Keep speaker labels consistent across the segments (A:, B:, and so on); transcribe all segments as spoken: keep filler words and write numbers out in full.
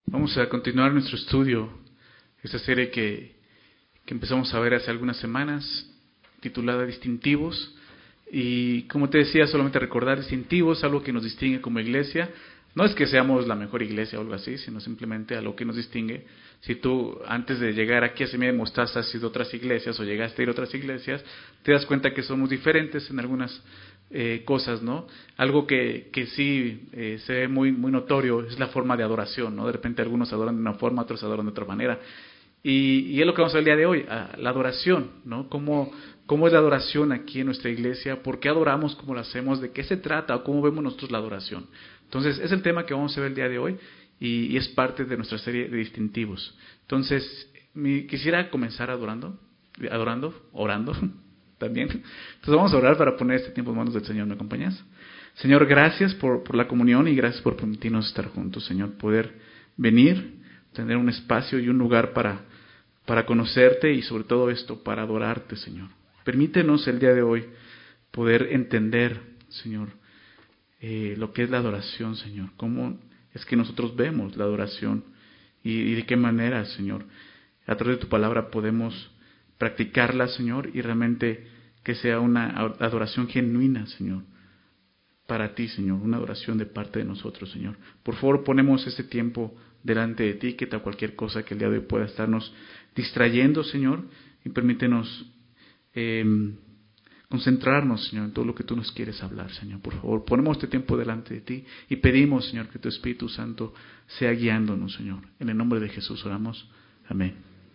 A: Vamos a continuar nuestro estudio, esta serie que, que empezamos a ver hace algunas semanas, titulada Distintivos. Y como te decía, solamente recordar distintivos, algo que nos distingue como iglesia. No es que seamos la mejor iglesia o algo así, sino simplemente algo que nos distingue. Si tú antes de llegar aquí a Semilla de Mostaza has ido a otras iglesias o llegaste a ir a otras iglesias, te das cuenta que somos diferentes en algunas eh, cosas, ¿no? Algo que, que sí eh, se ve muy, muy notorio es la forma de adoración, ¿no? De repente algunos adoran de una forma, otros adoran de otra manera. Y, y es lo que vamos a ver el día de hoy, la adoración, ¿no? ¿Cómo, ¿Cómo es la adoración aquí en nuestra iglesia? ¿Por qué adoramos? ¿Cómo lo hacemos? ¿De qué se trata? ¿O cómo vemos nosotros la adoración? Entonces, es el tema que vamos a ver el día de hoy y, y es parte de nuestra serie de distintivos. Entonces, mi, quisiera comenzar adorando, adorando, orando también. Entonces, vamos a orar para poner este tiempo en manos del Señor. ¿Me acompañas? Señor, gracias por, por la comunión y gracias por permitirnos estar juntos, Señor. Poder venir, tener un espacio y un lugar para, para conocerte y sobre todo esto, para adorarte, Señor. Permítenos el día de hoy poder entender, Señor, eh, lo que es la adoración, Señor. Cómo es que nosotros vemos la adoración y, y de qué manera, Señor, a través de tu palabra podemos practicarla, Señor, y realmente que sea una adoración genuina, Señor, para ti, Señor, una adoración de parte de nosotros, Señor. Por favor, ponemos este tiempo delante de ti, quita cualquier cosa que el día de hoy pueda estarnos distrayendo, Señor, y permítenos eh, concentrarnos, Señor, en todo lo que tú nos quieres hablar, Señor. Por favor, ponemos este tiempo delante de ti y pedimos, Señor, que tu Espíritu Santo sea guiándonos, Señor. En el nombre de Jesús oramos. Amén.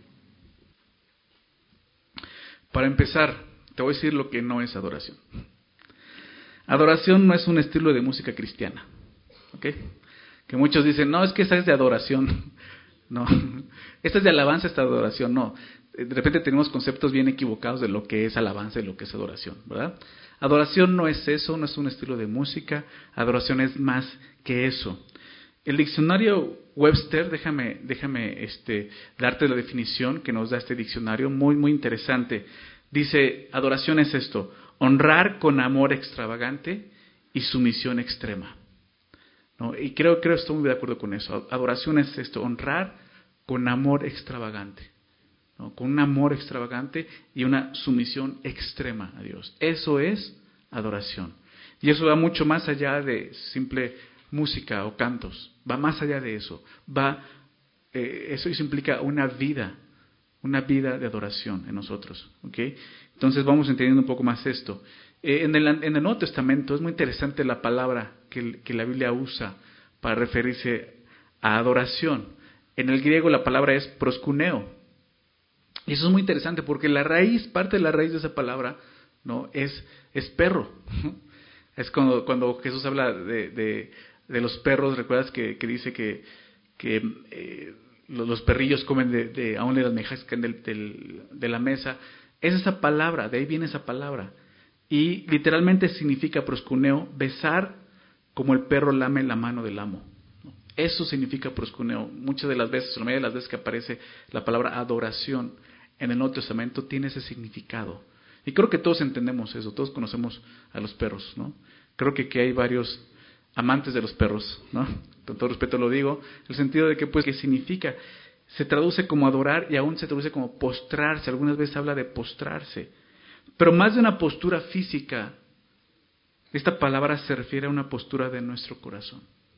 A: Para empezar, te voy a decir lo que no es adoración. Adoración no es un estilo de música cristiana, ¿ok? Que muchos dicen, no, es que esa es de adoración. No, esta es de alabanza, esta de adoración. No, de repente tenemos conceptos bien equivocados de lo que es alabanza y lo que es adoración, ¿verdad? Adoración no es eso, no es un estilo de música. Adoración es más que eso. El diccionario Webster, déjame, déjame este, darte la definición que nos da este diccionario, muy, muy interesante. Dice, adoración es esto: honrar con amor extravagante y sumisión extrema. ¿No? Y creo, creo, estoy muy de acuerdo con eso. Adoración es esto: honrar con amor extravagante, ¿no? Con un amor extravagante y una sumisión extrema a Dios. Eso es adoración. Y eso va mucho más allá de simple música o cantos. Va más allá de eso. Va, eh, eso, eso implica una vida, una vida de adoración en nosotros, ¿ok? Entonces vamos entendiendo un poco más esto. Eh, en, el, en el Nuevo Testamento es muy interesante la palabra que, que la Biblia usa para referirse a adoración. En el griego la palabra es proskuneo. Y eso es muy interesante porque la raíz, parte de la raíz de esa palabra, ¿no? es, es perro. Es cuando, cuando Jesús habla de, de, de los perros, ¿recuerdas que, que dice que, que eh, los perrillos comen de, de aún de las migajas que caen del, del, de la mesa? Es esa palabra, de ahí viene esa palabra. Y literalmente significa proskuneo, besar como el perro lame la mano del amo. Eso significa proskuneo. Muchas de las veces, o la mayoría de las veces que aparece la palabra adoración en el Nuevo Testamento tiene ese significado. Y creo que todos entendemos eso, todos conocemos a los perros, ¿no? Creo que aquí hay varios amantes de los perros, ¿no? Con todo respeto lo digo, el sentido de que, pues, ¿qué significa? Se traduce como adorar y aún se traduce como postrarse. Algunas veces habla de postrarse. Pero más de una postura física, esta palabra se refiere a una postura de nuestro corazón.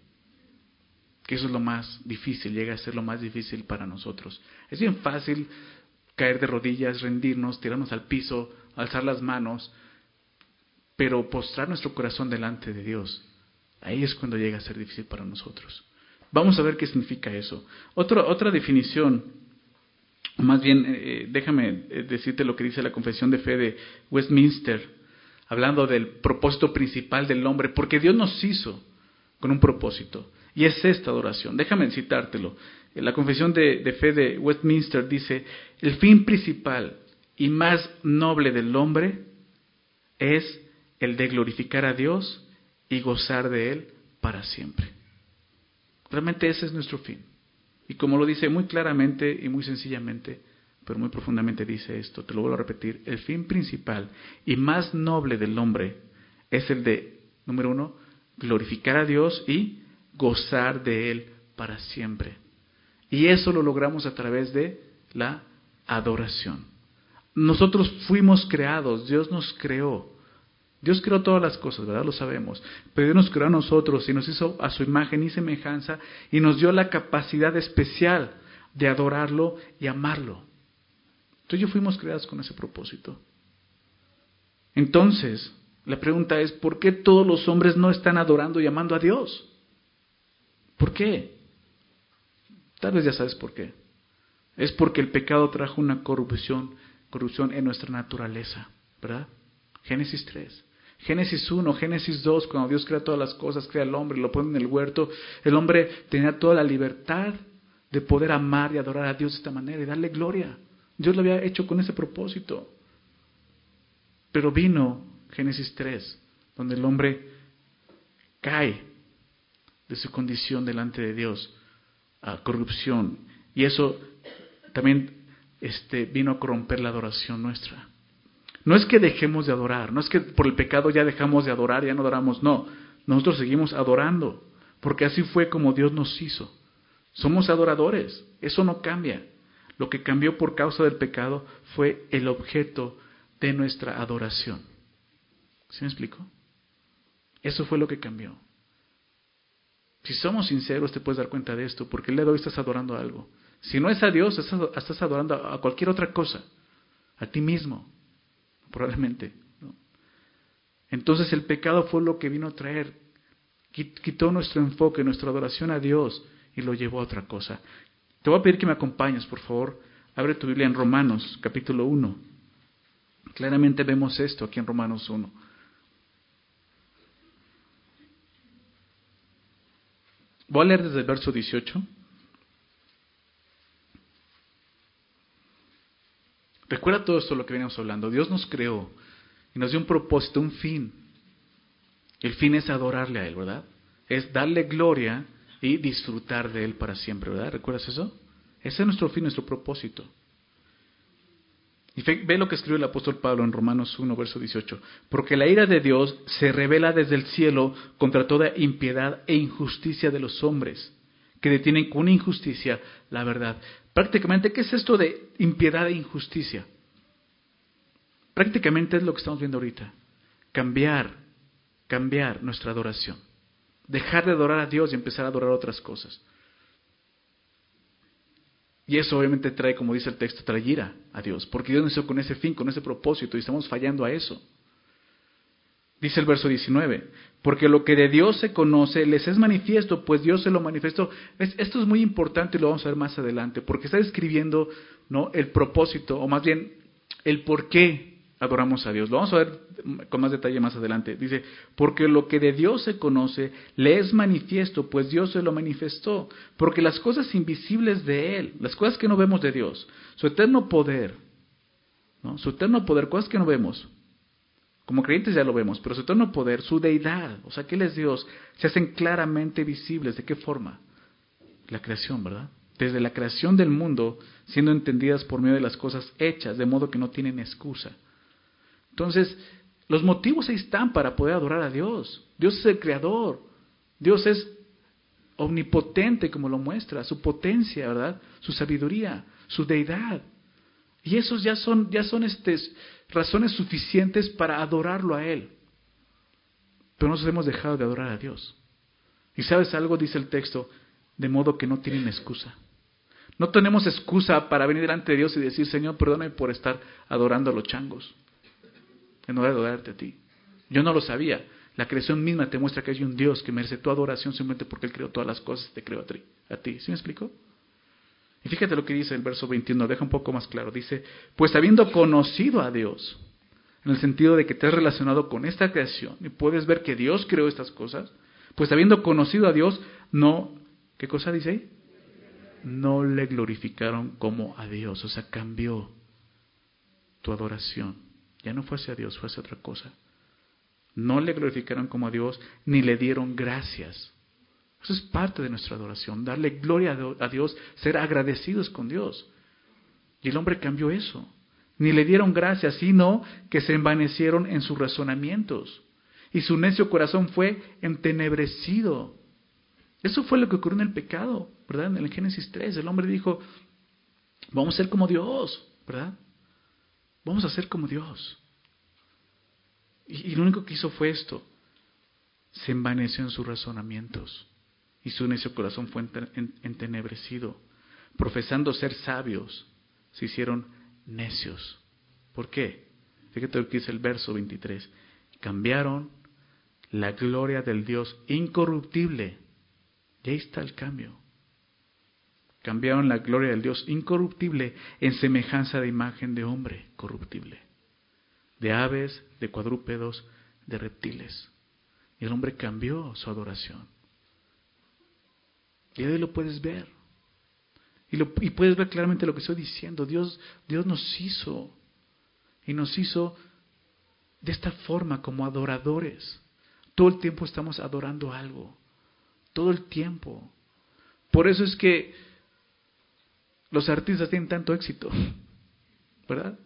A: Que eso es lo más difícil, llega a ser lo más difícil para nosotros. Es bien fácil caer de rodillas, rendirnos, tirarnos al piso, alzar las manos, pero postrar nuestro corazón delante de Dios, ahí es cuando llega a ser difícil para nosotros. Vamos a ver qué significa eso. Otra, otra definición, más bien, eh, déjame decirte lo que dice la Confesión de Fe de Westminster, hablando del propósito principal del hombre, porque Dios nos hizo con un propósito, y es esta adoración. Déjame citártelo. La Confesión de, de Fe de Westminster dice: el fin principal y más noble del hombre es el de glorificar a Dios y gozar de Él para siempre. Realmente ese es nuestro fin. Y como lo dice muy claramente y muy sencillamente, pero muy profundamente dice esto, te lo vuelvo a repetir: el fin principal y más noble del hombre es el de, número uno, glorificar a Dios y gozar de Él para siempre. Y eso lo logramos a través de la adoración. Nosotros fuimos creados, Dios nos creó. Dios creó todas las cosas, ¿verdad? Lo sabemos. Pero Dios nos creó a nosotros y nos hizo a su imagen y semejanza y nos dio la capacidad especial de adorarlo y amarlo. Tú y yo fuimos creados con ese propósito. Entonces, la pregunta es, ¿por qué todos los hombres no están adorando y amando a Dios? ¿Por qué? Tal vez ya sabes por qué. Es porque el pecado trajo una corrupción, corrupción en nuestra naturaleza, ¿verdad? Génesis tres. Génesis uno, Génesis dos, cuando Dios crea todas las cosas, crea al hombre, lo pone en el huerto, el hombre tenía toda la libertad de poder amar y adorar a Dios de esta manera y darle gloria. Dios lo había hecho con ese propósito. Pero vino Génesis tres, donde el hombre cae de su condición delante de Dios a corrupción. Y eso también este, vino a corromper la adoración nuestra. No es que dejemos de adorar, no es que por el pecado ya dejamos de adorar, ya no adoramos, no. Nosotros seguimos adorando, porque así fue como Dios nos hizo. Somos adoradores, eso no cambia. Lo que cambió por causa del pecado fue el objeto de nuestra adoración. ¿Sí me explico? Eso fue lo que cambió. Si somos sinceros te puedes dar cuenta de esto, porque el día de hoy estás adorando algo. Si no es a Dios, estás adorando a cualquier otra cosa, a ti mismo, probablemente, ¿no? Entonces el pecado fue lo que vino a traer, quitó nuestro enfoque, nuestra adoración a Dios y lo llevó a otra cosa. Te voy a pedir que me acompañes, por favor. Abre tu Biblia en Romanos, capítulo uno. Claramente vemos esto aquí en Romanos uno. Voy a leer desde el verso dieciocho. Recuerda todo esto lo que veníamos hablando. Dios nos creó y nos dio un propósito, un fin. El fin es adorarle a Él, ¿verdad? Es darle gloria y disfrutar de Él para siempre, ¿verdad? ¿Recuerdas eso? Ese es nuestro fin, nuestro propósito. Y ve lo que escribe el apóstol Pablo en Romanos uno, verso dieciocho. Porque la ira de Dios se revela desde el cielo contra toda impiedad e injusticia de los hombres, que detienen con injusticia la verdad. Prácticamente, ¿qué es esto de impiedad e injusticia? Prácticamente es lo que estamos viendo ahorita. Cambiar, cambiar nuestra adoración. Dejar de adorar a Dios y empezar a adorar otras cosas. Y eso obviamente trae, como dice el texto, trae ira a Dios, porque Dios nos hizo con ese fin, con ese propósito, y estamos fallando a eso. Dice el verso diecinueve, porque lo que de Dios se conoce les es manifiesto, pues Dios se lo manifestó. Es, esto es muy importante y lo vamos a ver más adelante, porque está describiendo, ¿no?, el propósito, o más bien el por qué adoramos a Dios. Lo vamos a ver con más detalle más adelante. Dice, porque lo que de Dios se conoce le es manifiesto, pues Dios se lo manifestó. Porque las cosas invisibles de Él, las cosas que no vemos de Dios, su eterno poder, ¿no?, su eterno poder, cosas que no vemos, como creyentes ya lo vemos, pero su eterno poder, su deidad, o sea, que Él es Dios, se hacen claramente visibles. ¿De qué forma? La creación, ¿verdad? Desde la creación del mundo, siendo entendidas por medio de las cosas hechas, de modo que no tienen excusa. Entonces, los motivos ahí están para poder adorar a Dios. Dios es el creador. Dios es omnipotente, como lo muestra, su potencia, ¿verdad? Su sabiduría, su deidad. Y esos ya son, ya son este, razones suficientes para adorarlo a Él. Pero nosotros hemos dejado de adorar a Dios. Y ¿sabes algo? Dice el texto, de modo que no tienen excusa. No tenemos excusa para venir delante de Dios y decir, Señor, perdóname por estar adorando a los changos, en lugar de adorarte a ti. Yo no lo sabía. La creación misma te muestra que hay un Dios que merece tu adoración simplemente porque Él creó todas las cosas y te creó a ti. A ti. ¿Sí me explico? Y fíjate lo que dice el verso veintiuno, deja un poco más claro. Dice, pues habiendo conocido a Dios, en el sentido de que te has relacionado con esta creación y puedes ver que Dios creó estas cosas, pues habiendo conocido a Dios, no, ¿qué cosa dice ahí? No le glorificaron como a Dios, o sea, cambió tu adoración. Ya no fue hacia Dios, fue hacia otra cosa. No le glorificaron como a Dios, ni le dieron gracias. Eso es parte de nuestra adoración, darle gloria a Dios, ser agradecidos con Dios. Y el hombre cambió eso. Ni le dieron gracias, sino que se envanecieron en sus razonamientos. Y su necio corazón fue entenebrecido. Eso fue lo que ocurrió en el pecado, ¿verdad? En el Génesis tres, el hombre dijo, vamos a ser como Dios, ¿verdad? Vamos a ser como Dios. Y, y lo único que hizo fue esto. Se envaneció en sus razonamientos y su necio corazón fue entenebrecido. Profesando ser sabios, se hicieron necios. ¿Por qué? Fíjate lo que dice el verso veintitrés. Cambiaron la gloria del Dios incorruptible. Y ahí está el cambio. Cambiaron la gloria del Dios incorruptible en semejanza de imagen de hombre corruptible, de aves, de cuadrúpedos, de reptiles. Y el hombre cambió su adoración. Y ahí lo puedes ver. Y, lo, y puedes ver claramente lo que estoy diciendo. Dios, Dios nos hizo. Y nos hizo de esta forma como adoradores. Todo el tiempo estamos adorando algo. Todo el tiempo. Por eso es que los artistas tienen tanto éxito. ¿Verdad?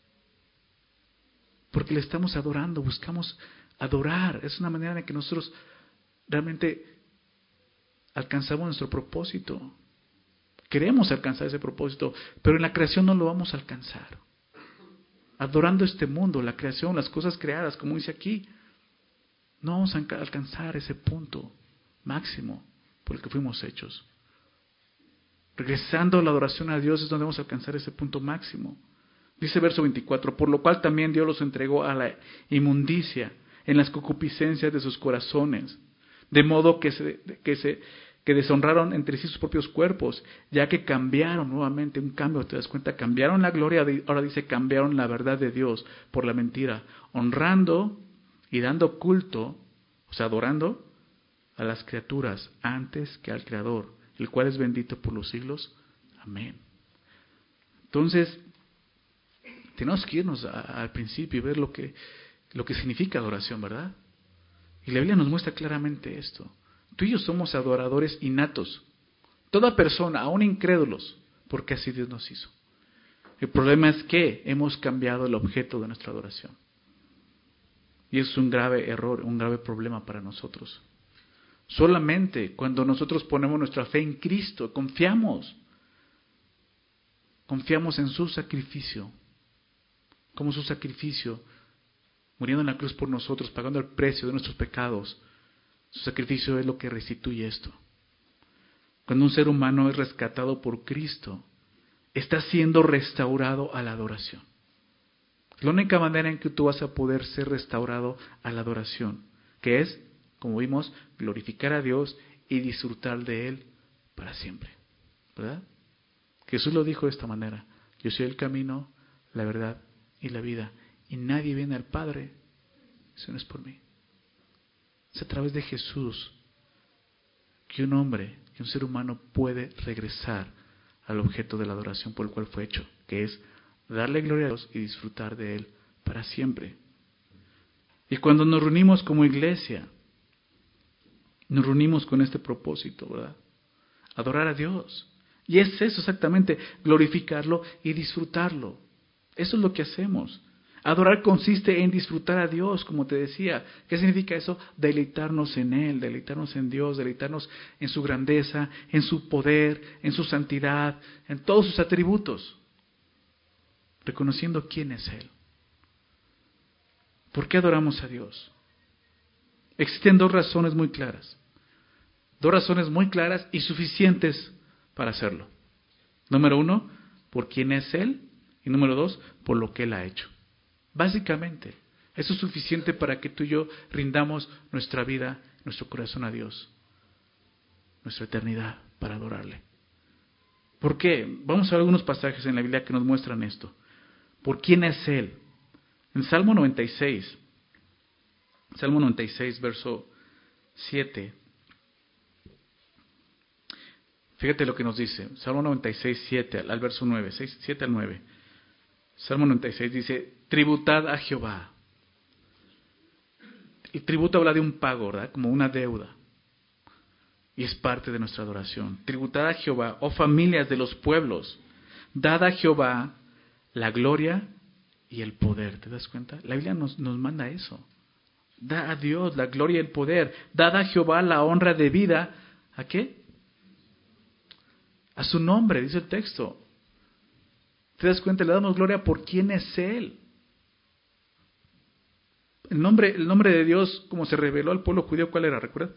A: Porque le estamos adorando, buscamos adorar. Es una manera en que nosotros realmente alcanzamos nuestro propósito. Queremos alcanzar ese propósito, pero en la creación no lo vamos a alcanzar. Adorando este mundo, la creación, las cosas creadas, como dice aquí, no vamos a alcanzar ese punto máximo por el que fuimos hechos. Regresando a la adoración a Dios es donde vamos a alcanzar ese punto máximo. Dice verso veinticuatro, por lo cual también Dios los entregó a la inmundicia en las concupiscencias de sus corazones, de modo que se, que se que deshonraron entre sí sus propios cuerpos, ya que cambiaron nuevamente, un cambio, te das cuenta, cambiaron la gloria, de, ahora dice cambiaron la verdad de Dios por la mentira, honrando y dando culto, o sea, adorando a las criaturas antes que al Creador, el cual es bendito por los siglos. Amén. Entonces, tenemos que irnos a, al principio y ver lo que, lo que significa adoración, ¿verdad? Y la Biblia nos muestra claramente esto. Tú y yo somos adoradores innatos. Toda persona, aún incrédulos, porque así Dios nos hizo. El problema es que hemos cambiado el objeto de nuestra adoración. Y es un grave error, un grave problema para nosotros. Solamente cuando nosotros ponemos nuestra fe en Cristo, confiamos. Confiamos en su sacrificio. Como su sacrificio, muriendo en la cruz por nosotros, pagando el precio de nuestros pecados. Su sacrificio es lo que restituye esto. Cuando un ser humano es rescatado por Cristo, está siendo restaurado a la adoración. La única manera en que tú vas a poder ser restaurado a la adoración, que es, como vimos, glorificar a Dios y disfrutar de Él para siempre. ¿Verdad? Jesús lo dijo de esta manera: yo soy el camino, la verdad y la vida, y nadie viene al Padre si no es por mí. Es a través de Jesús que un hombre, que un ser humano puede regresar al objeto de la adoración por el cual fue hecho, que es darle gloria a Dios y disfrutar de Él para siempre. Y cuando nos reunimos como iglesia, nos reunimos con este propósito, ¿verdad? Adorar a Dios. Y es eso exactamente, glorificarlo y disfrutarlo. Eso es lo que hacemos. Adorar consiste en disfrutar a Dios, como te decía. ¿Qué significa eso? Deleitarnos en Él, deleitarnos en Dios, deleitarnos en su grandeza, en su poder, en su santidad, en todos sus atributos. Reconociendo quién es Él. ¿Por qué adoramos a Dios? Existen dos razones muy claras. Dos razones muy claras y suficientes para hacerlo. Número uno, por quién es Él. Y número dos, por lo que Él ha hecho. Básicamente, eso es suficiente para que tú y yo rindamos nuestra vida, nuestro corazón a Dios, nuestra eternidad para adorarle. ¿Por qué? Vamos a ver algunos pasajes en la Biblia que nos muestran esto. ¿Por quién es Él? En Salmo noventa y seis, Salmo noventa y seis, verso siete. Fíjate lo que nos dice. Salmo noventa y seis, siete al verso nueve, siete al nueve. Salmo noventa y seis dice: tributad a Jehová. El tributo habla de un pago, ¿verdad? Como una deuda. Y es parte de nuestra adoración. Tributad a Jehová, oh familias de los pueblos. Dad a Jehová la gloria y el poder. ¿Te das cuenta? La Biblia nos, nos manda eso. Da a Dios la gloria y el poder. Dad a Jehová la honra debida ¿A qué? A su nombre, dice el texto. ¿Te das cuenta? Le damos gloria por quién es Él. El nombre, el nombre de Dios, como se reveló al pueblo judío, ¿cuál era? ¿Recuerdas?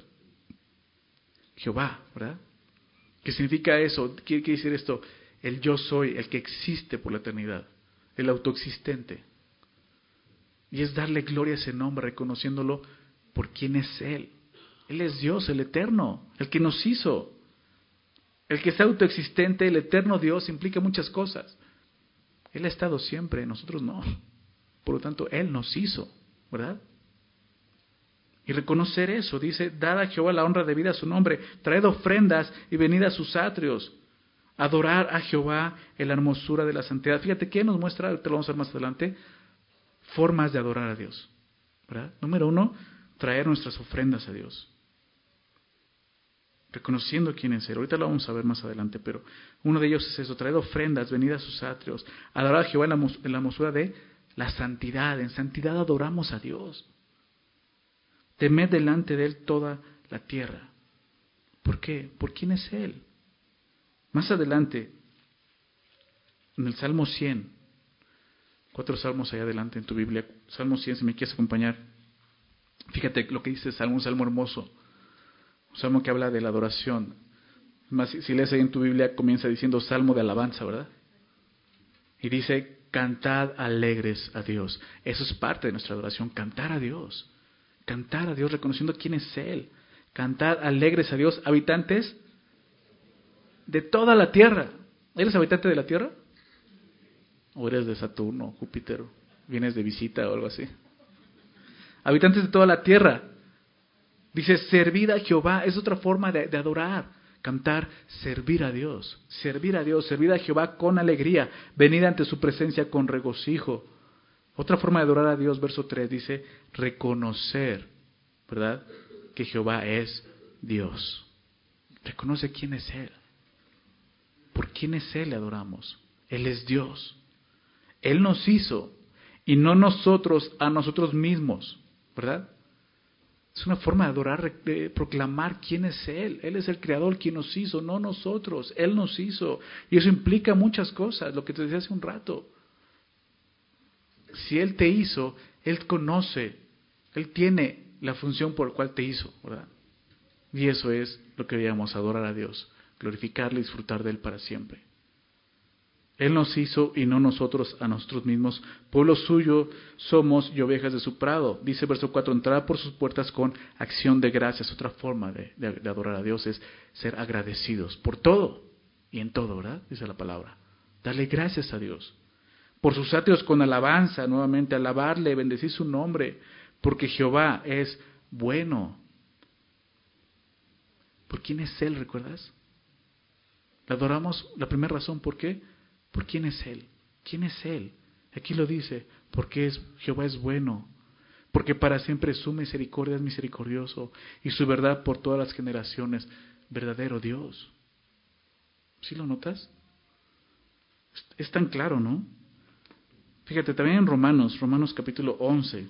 A: Jehová, ¿verdad? ¿Qué significa eso? ¿Qué quiere decir esto? El yo soy, el que existe por la eternidad, el autoexistente. Y es darle gloria a ese nombre, reconociéndolo por quién es Él. Él es Dios, el eterno, el que nos hizo. El que es autoexistente, el eterno Dios, implica muchas cosas. Él ha estado siempre, nosotros no. Por lo tanto, Él nos hizo, ¿verdad? Y reconocer eso, dice, dad a Jehová la honra debida a su nombre, traed ofrendas y venid a sus atrios. Adorar a Jehová en la hermosura de la santidad. Fíjate, ¿qué nos muestra? Te lo vamos a ver más adelante. Formas de adorar a Dios, ¿verdad? Número uno, traer nuestras ofrendas a Dios. Reconociendo quién es Él. Ahorita lo vamos a ver más adelante, pero uno de ellos es eso, traer ofrendas, venid a sus atrios. Adorar a Jehová en la, en la hermosura de la santidad. En santidad adoramos a Dios. Temed delante de Él toda la tierra. ¿Por qué? ¿Por quién es Él? Más adelante, en el Salmo cien, cuatro salmos allá adelante en tu Biblia, Salmo cien, si me quieres acompañar, fíjate lo que dice el Salmo, un salmo hermoso, un salmo que habla de la adoración. Más, si lees ahí en tu Biblia, comienza diciendo salmo de alabanza, ¿verdad? Y dice, cantad alegres a Dios. Eso es parte de nuestra adoración, cantar a Dios. Cantar a Dios reconociendo quién es Él. Cantad alegres a Dios, habitantes de toda la tierra. ¿Eres habitante de la tierra? ¿O eres de Saturno, Júpiter? ¿Vienes de visita o algo así? Habitantes de toda la tierra. Dice, servid a Jehová. Es otra forma de, de adorar. Cantar, servir a Dios. Servir a Dios, servir a Jehová con alegría. Venid ante su presencia con regocijo. Otra forma de adorar a Dios, verso tres, dice, reconocer, ¿verdad? Que Jehová es Dios. Reconoce quién es Él. ¿Por quién es Él le adoramos? Él es Dios. Él nos hizo y no nosotros a nosotros mismos, ¿verdad? Es una forma de adorar, de proclamar quién es Él. Él es el Creador quien nos hizo, no nosotros. Él nos hizo. Y eso implica muchas cosas, lo que te decía hace un rato. Si Él te hizo, Él conoce, Él tiene la función por la cual te hizo, ¿verdad? Y eso es lo que debíamos adorar a Dios, glorificarle y disfrutar de Él para siempre. Él nos hizo y no nosotros a nosotros mismos. Pueblo suyo somos y ovejas de su prado. Dice verso cuatro, entrad por sus puertas con acción de gracias. Otra forma de, de, de adorar a Dios es ser agradecidos por todo y en todo, ¿verdad? Dice la palabra. Darle gracias a Dios. Por sus atrios con alabanza, nuevamente, alabarle, bendecir su nombre, porque Jehová es bueno. ¿Por quién es Él, recuerdas? Le adoramos, la primera razón, ¿por qué? ¿Por quién es Él? ¿Quién es Él? Aquí lo dice, porque es, Jehová es bueno, porque para siempre su misericordia es misericordioso, y su verdad por todas las generaciones, verdadero Dios. ¿Sí lo notas? Es, es tan claro, ¿no? Fíjate, también en Romanos, Romanos capítulo once.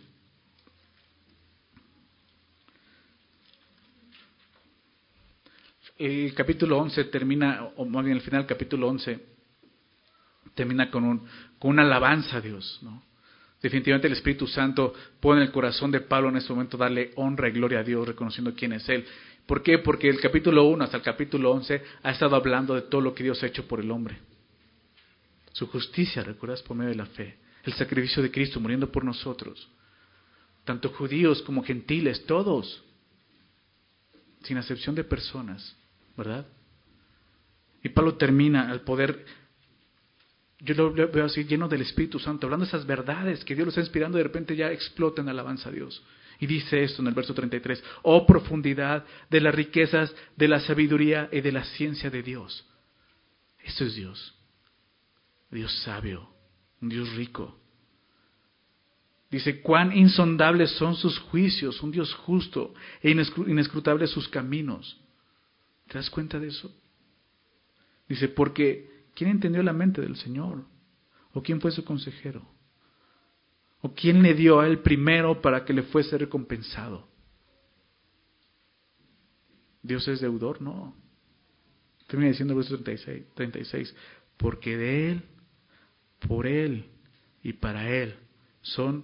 A: El capítulo once termina, o más bien el final del capítulo once, termina con, un, con una alabanza a Dios, ¿no? Definitivamente el Espíritu Santo pone en el corazón de Pablo en este momento darle honra y gloria a Dios, reconociendo quién es Él. ¿Por qué? Porque el capítulo uno hasta el capítulo once ha estado hablando de todo lo que Dios ha hecho por el hombre. Su justicia, ¿recuerdas? Por medio de la fe. El sacrificio de Cristo muriendo por nosotros. Tanto judíos como gentiles, todos. Sin acepción de personas, ¿verdad? Y Pablo termina al poder, yo lo veo así, lleno del Espíritu Santo, hablando de esas verdades que Dios lo está inspirando, de repente ya explota en alabanza a Dios. Y dice esto en el verso treinta y tres, oh profundidad de las riquezas, de la sabiduría y de la ciencia de Dios. Eso es Dios. Dios sabio, un Dios rico. Dice, cuán insondables son sus juicios, un Dios justo, e inescrutables sus caminos. ¿Te das cuenta de eso? Dice, porque ¿quién entendió la mente del Señor? ¿O quién fue su consejero? ¿O quién le dio a él primero para que le fuese recompensado? ¿Dios es deudor? No. Termina diciendo el verso treinta y seis, treinta y seis, porque de Él, por Él y para Él son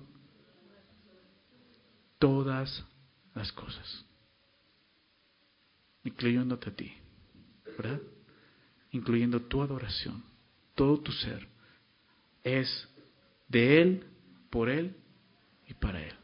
A: todas las cosas, incluyéndote a ti, ¿verdad? Incluyendo tu adoración, todo tu ser, es de Él, por Él y para Él.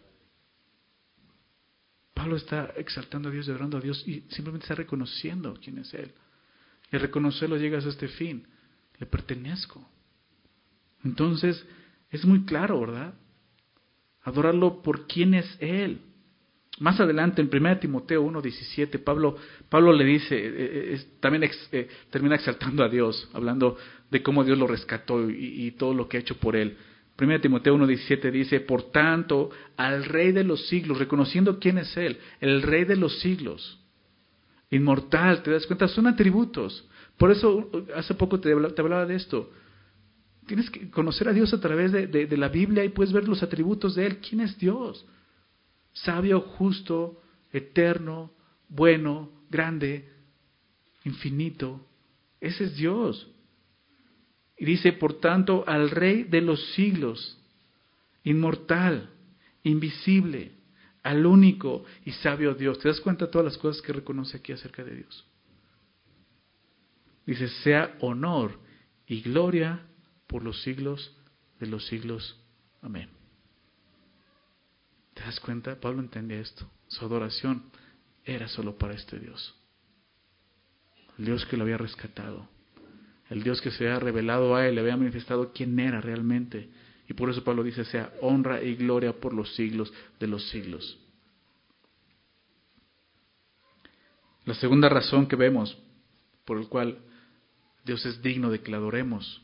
A: Pablo está exaltando a Dios, adorando a Dios y simplemente está reconociendo quién es Él. Y al reconocerlo llegas a este fin, le pertenezco. Entonces, es muy claro, ¿verdad? Adorarlo por quién es Él. Más adelante, en primera Timoteo uno diecisiete, Pablo, Pablo le dice, eh, eh, también ex, eh, termina exaltando a Dios, hablando de cómo Dios lo rescató y, y todo lo que ha hecho por Él. primera Timoteo uno diecisiete dice, por tanto, al Rey de los siglos, reconociendo quién es Él, el Rey de los siglos, inmortal, ¿te das cuenta? Son atributos. Por eso, hace poco te hablaba, te hablaba de esto. Tienes que conocer a Dios a través de, de, de la Biblia y puedes ver los atributos de Él. ¿Quién es Dios? Sabio, justo, eterno, bueno, grande, infinito. Ese es Dios. Y dice, por tanto, al Rey de los siglos, inmortal, invisible, al único y sabio Dios. ¿Te das cuenta de todas las cosas que reconoce aquí acerca de Dios? Dice, sea honor y gloria por los siglos de los siglos. Amén. ¿Te das cuenta? Pablo entendía esto. Su adoración era solo para este Dios. El Dios que lo había rescatado. El Dios que se había revelado a él, le había manifestado quién era realmente. Y por eso Pablo dice, sea honra y gloria por los siglos de los siglos. La segunda razón que vemos por el cual Dios es digno de que le adoremos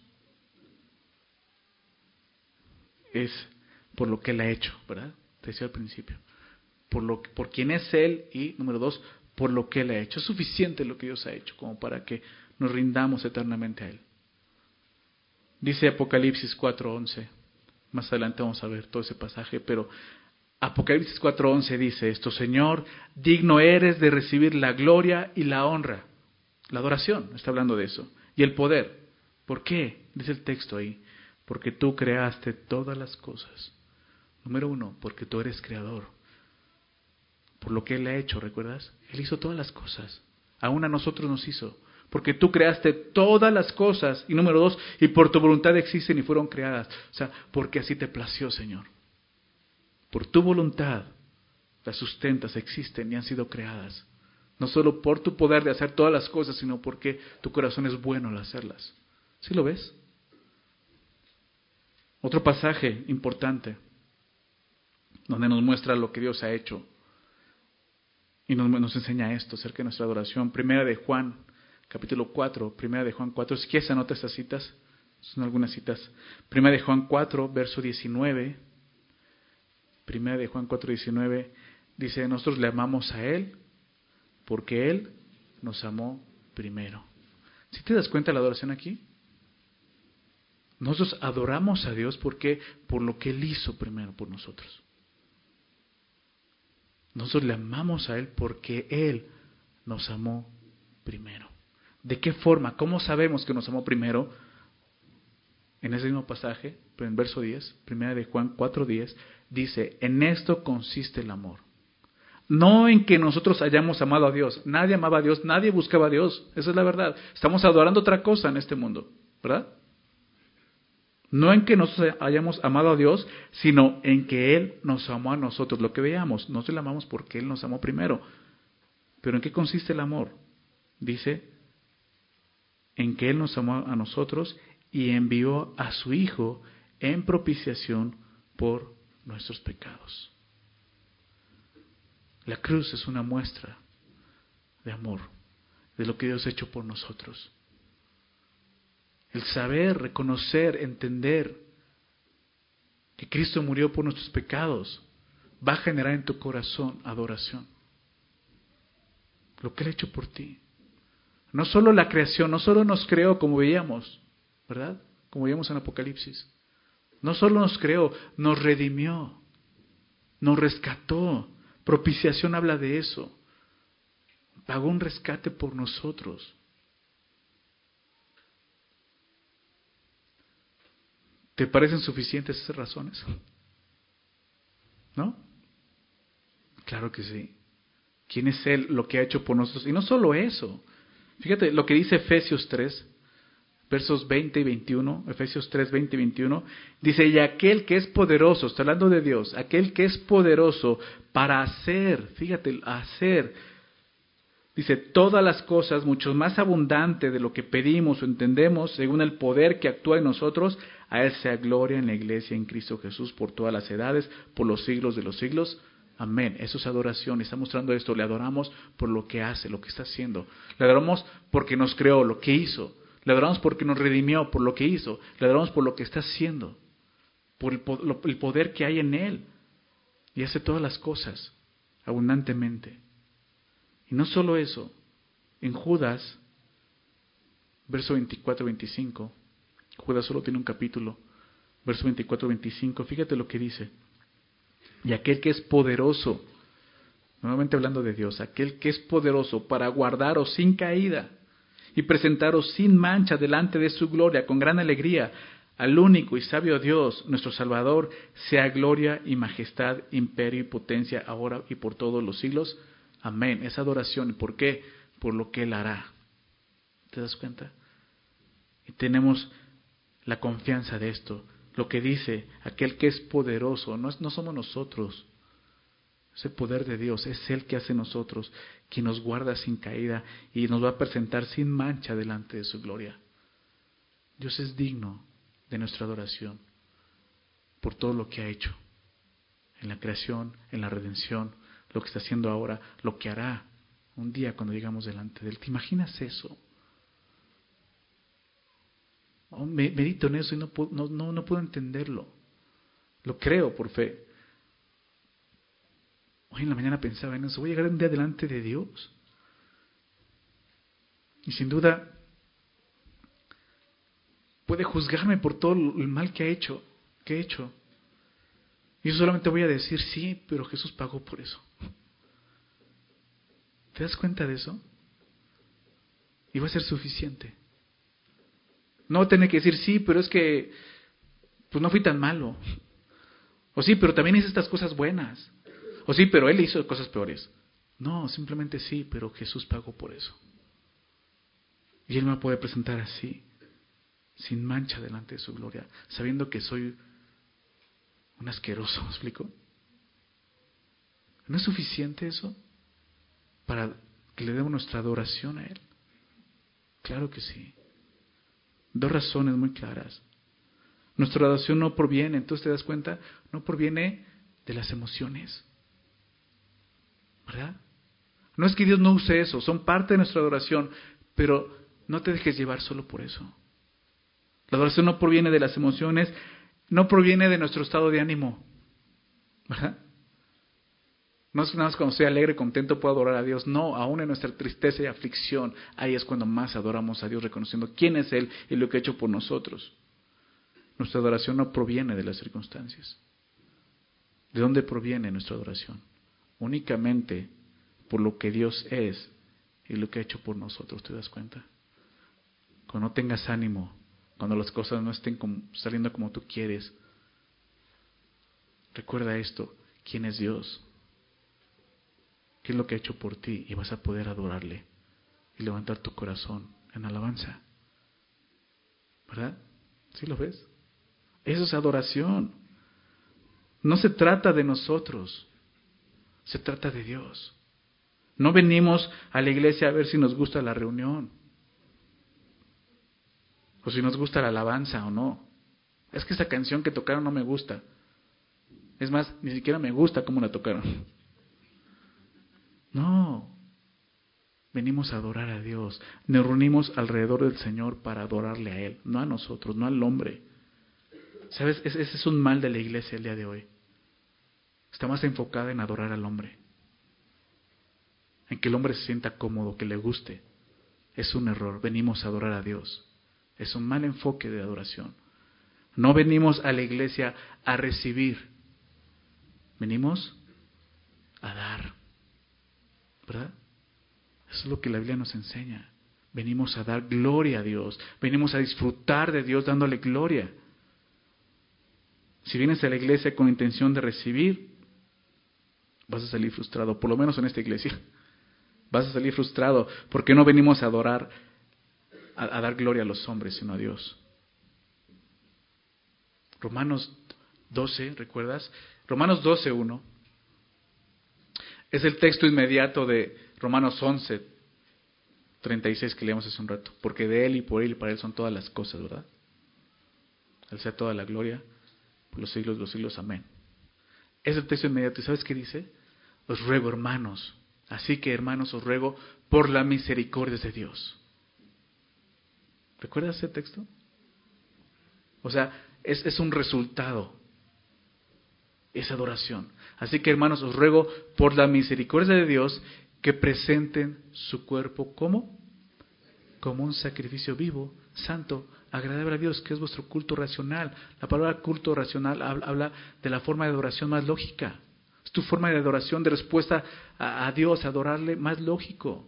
A: es por lo que Él ha hecho, ¿verdad? Te decía al principio. Por, lo, por quién es Él y, número dos, por lo que Él ha hecho. Es suficiente lo que Dios ha hecho como para que nos rindamos eternamente a Él. Dice Apocalipsis cuatro once. Más adelante vamos a ver todo ese pasaje, pero Apocalipsis cuatro once dice esto: Señor, digno eres de recibir la gloria y la honra. La adoración, está hablando de eso. Y el poder. ¿Por qué? Dice el texto ahí. Porque tú creaste todas las cosas. Número uno, porque tú eres creador. Por lo que Él ha hecho, ¿recuerdas? Él hizo todas las cosas. Aún a nosotros nos hizo. Porque tú creaste todas las cosas. Y número dos, y por tu voluntad existen y fueron creadas. O sea, porque así te plació, Señor. Por tu voluntad las sustentas, existen y han sido creadas. No solo por tu poder de hacer todas las cosas, sino porque tu corazón es bueno al hacerlas. ¿Sí lo ves? Otro pasaje importante, donde nos muestra lo que Dios ha hecho. Y nos, nos enseña esto acerca de nuestra adoración. Primera de Juan, capítulo cuatro. Primera de Juan cuatro. Si quieres anota estas citas. Son algunas citas. Primera de Juan cuatro, verso diecinueve. Primera de Juan cuatro, diecinueve. Dice, nosotros le amamos a Él porque Él nos amó primero. ¿Sí te das cuenta de la adoración aquí? Nosotros adoramos a Dios porque por lo que Él hizo primero por nosotros. Nosotros le amamos a Él porque Él nos amó primero. ¿De qué forma? ¿Cómo sabemos que nos amó primero? En ese mismo pasaje, en verso diez, primera de Juan cuatro diez, dice, en esto consiste el amor. No en que nosotros hayamos amado a Dios. Nadie amaba a Dios, nadie buscaba a Dios. Esa es la verdad. Estamos adorando otra cosa en este mundo, ¿verdad? No en que nosotros hayamos amado a Dios, sino en que Él nos amó a nosotros. Lo que veamos, nosotros le amamos porque Él nos amó primero. ¿Pero en qué consiste el amor? Dice, en que Él nos amó a nosotros y envió a su Hijo en propiciación por nuestros pecados. La cruz es una muestra de amor, de lo que Dios ha hecho por nosotros. El saber, reconocer, entender que Cristo murió por nuestros pecados va a generar en tu corazón adoración. Lo que Él ha hecho por ti. No solo la creación, no solo nos creó como veíamos, ¿verdad? Como veíamos en Apocalipsis. No solo nos creó, nos redimió, nos rescató. Propiciación habla de eso. Pagó un rescate por nosotros. ¿Te parecen suficientes esas razones? ¿No? Claro que sí. ¿Quién es Él? Lo que ha hecho por nosotros. Y no solo eso. Fíjate lo que dice Efesios tres, versos veinte y veintiuno. Efesios tres, veinte y veintiuno. Dice, y aquel que es poderoso, está hablando de Dios, aquel que es poderoso para hacer, fíjate, hacer, dice, todas las cosas mucho más abundante de lo que pedimos o entendemos, según el poder que actúa en nosotros, a Él sea gloria en la iglesia en Cristo Jesús por todas las edades, por los siglos de los siglos. Amén. Eso es adoración. Está mostrando esto. Le adoramos por lo que hace, lo que está haciendo. Le adoramos porque nos creó, lo que hizo. Le adoramos porque nos redimió, por lo que hizo. Le adoramos por lo que está haciendo. Por el, el poder que hay en Él. Y hace todas las cosas abundantemente. Y no solo eso. En Judas, verso veinticuatro veinticinco. Judas solo tiene un capítulo. Verso veinticuatro veinticinco. Fíjate lo que dice. Y aquel que es poderoso, nuevamente hablando de Dios, aquel que es poderoso para guardaros sin caída y presentaros sin mancha delante de su gloria con gran alegría, al único y sabio Dios, nuestro Salvador, sea gloria y majestad, imperio y potencia ahora y por todos los siglos. Amén. Esa adoración. ¿Y por qué? Por lo que Él hará. ¿Te das cuenta? Y tenemos la confianza de esto. Lo que dice, aquel que es poderoso, no, es, no somos nosotros, es el poder de Dios, es Él que hace nosotros, quien nos guarda sin caída y nos va a presentar sin mancha delante de su gloria. Dios es digno de nuestra adoración por todo lo que ha hecho en la creación, en la redención, lo que está haciendo ahora, lo que hará un día cuando llegamos delante de Él. ¿Te imaginas eso? Oh, medito en eso y no puedo, no, no, no puedo entenderlo. Lo creo por fe. Hoy en la mañana pensaba en eso. Voy a llegar un día delante de Dios. Y sin duda puede juzgarme por todo el mal que ha hecho, que he hecho. Y yo solamente voy a decir, sí, pero Jesús pagó por eso. ¿Te das cuenta de eso? Y va a ser suficiente. No tener que decir, sí, pero es que pues no fui tan malo. O sí, pero también hice estas cosas buenas. O sí, pero Él hizo cosas peores. No, simplemente sí, pero Jesús pagó por eso. Y Él me puede presentar así, sin mancha delante de su gloria, sabiendo que soy un asqueroso, ¿me explico? ¿No es suficiente eso para que le demos nuestra adoración a Él? Claro que sí. Dos razones muy claras. Nuestra adoración no proviene, entonces te das cuenta, no proviene de las emociones. ¿Verdad? No es que Dios no use eso, son parte de nuestra adoración, pero no te dejes llevar solo por eso. La adoración no proviene de las emociones, no proviene de nuestro estado de ánimo. ¿Verdad? No es nada más cuando estoy alegre, contento, puedo adorar a Dios. No, aún en nuestra tristeza y aflicción, ahí es cuando más adoramos a Dios, reconociendo quién es Él y lo que ha hecho por nosotros. Nuestra adoración no proviene de las circunstancias. ¿De dónde proviene nuestra adoración? Únicamente por lo que Dios es y lo que ha hecho por nosotros. ¿Te das cuenta? Cuando no tengas ánimo, cuando las cosas no estén como, saliendo como tú quieres, recuerda esto: ¿quién es Dios? ¿Qué es lo que ha hecho por ti? Y vas a poder adorarle y levantar tu corazón en alabanza. ¿Verdad? ¿Sí lo ves? Eso es adoración. No se trata de nosotros, se trata de Dios. No venimos a la iglesia a ver si nos gusta la reunión, o si nos gusta la alabanza o no. Es que esa canción que tocaron no me gusta. Es más, ni siquiera me gusta cómo la tocaron. No. Venimos a adorar a Dios. Nos reunimos alrededor del Señor para adorarle a Él, no a nosotros, no al hombre. ¿Sabes? Ese es un mal de la iglesia el día de hoy. Está más enfocada en adorar al hombre. En que el hombre se sienta cómodo, que le guste. Es un error. Venimos a adorar a Dios. Es un mal enfoque de adoración. No venimos a la iglesia a recibir. Venimos a dar. ¿Verdad? Eso es lo que la Biblia nos enseña. Venimos a dar gloria a Dios. Venimos a disfrutar de Dios dándole gloria. Si vienes a la iglesia con intención de recibir, vas a salir frustrado, por lo menos en esta iglesia. Vas a salir frustrado porque no venimos a adorar, a, a dar gloria a los hombres, sino a Dios. Romanos doce, ¿recuerdas? Romanos doce, uno. Es el texto inmediato de Romanos once, treinta y seis que leíamos hace un rato. Porque de Él y por Él y para Él son todas las cosas, ¿verdad? Él sea toda la gloria por los siglos de los siglos. Amén. Es el texto inmediato. ¿Y sabes qué dice? Os ruego, hermanos. Así que, hermanos, os ruego por la misericordia de Dios. ¿Recuerdas ese texto? O sea, es, es un resultado. Es adoración. Así que, hermanos, os ruego por la misericordia de Dios que presenten su cuerpo como como un sacrificio vivo, santo, agradable a Dios, que es vuestro culto racional. La palabra culto racional habla, habla de la forma de adoración más lógica. Es tu forma de adoración, de respuesta a, a Dios, adorarle más lógico.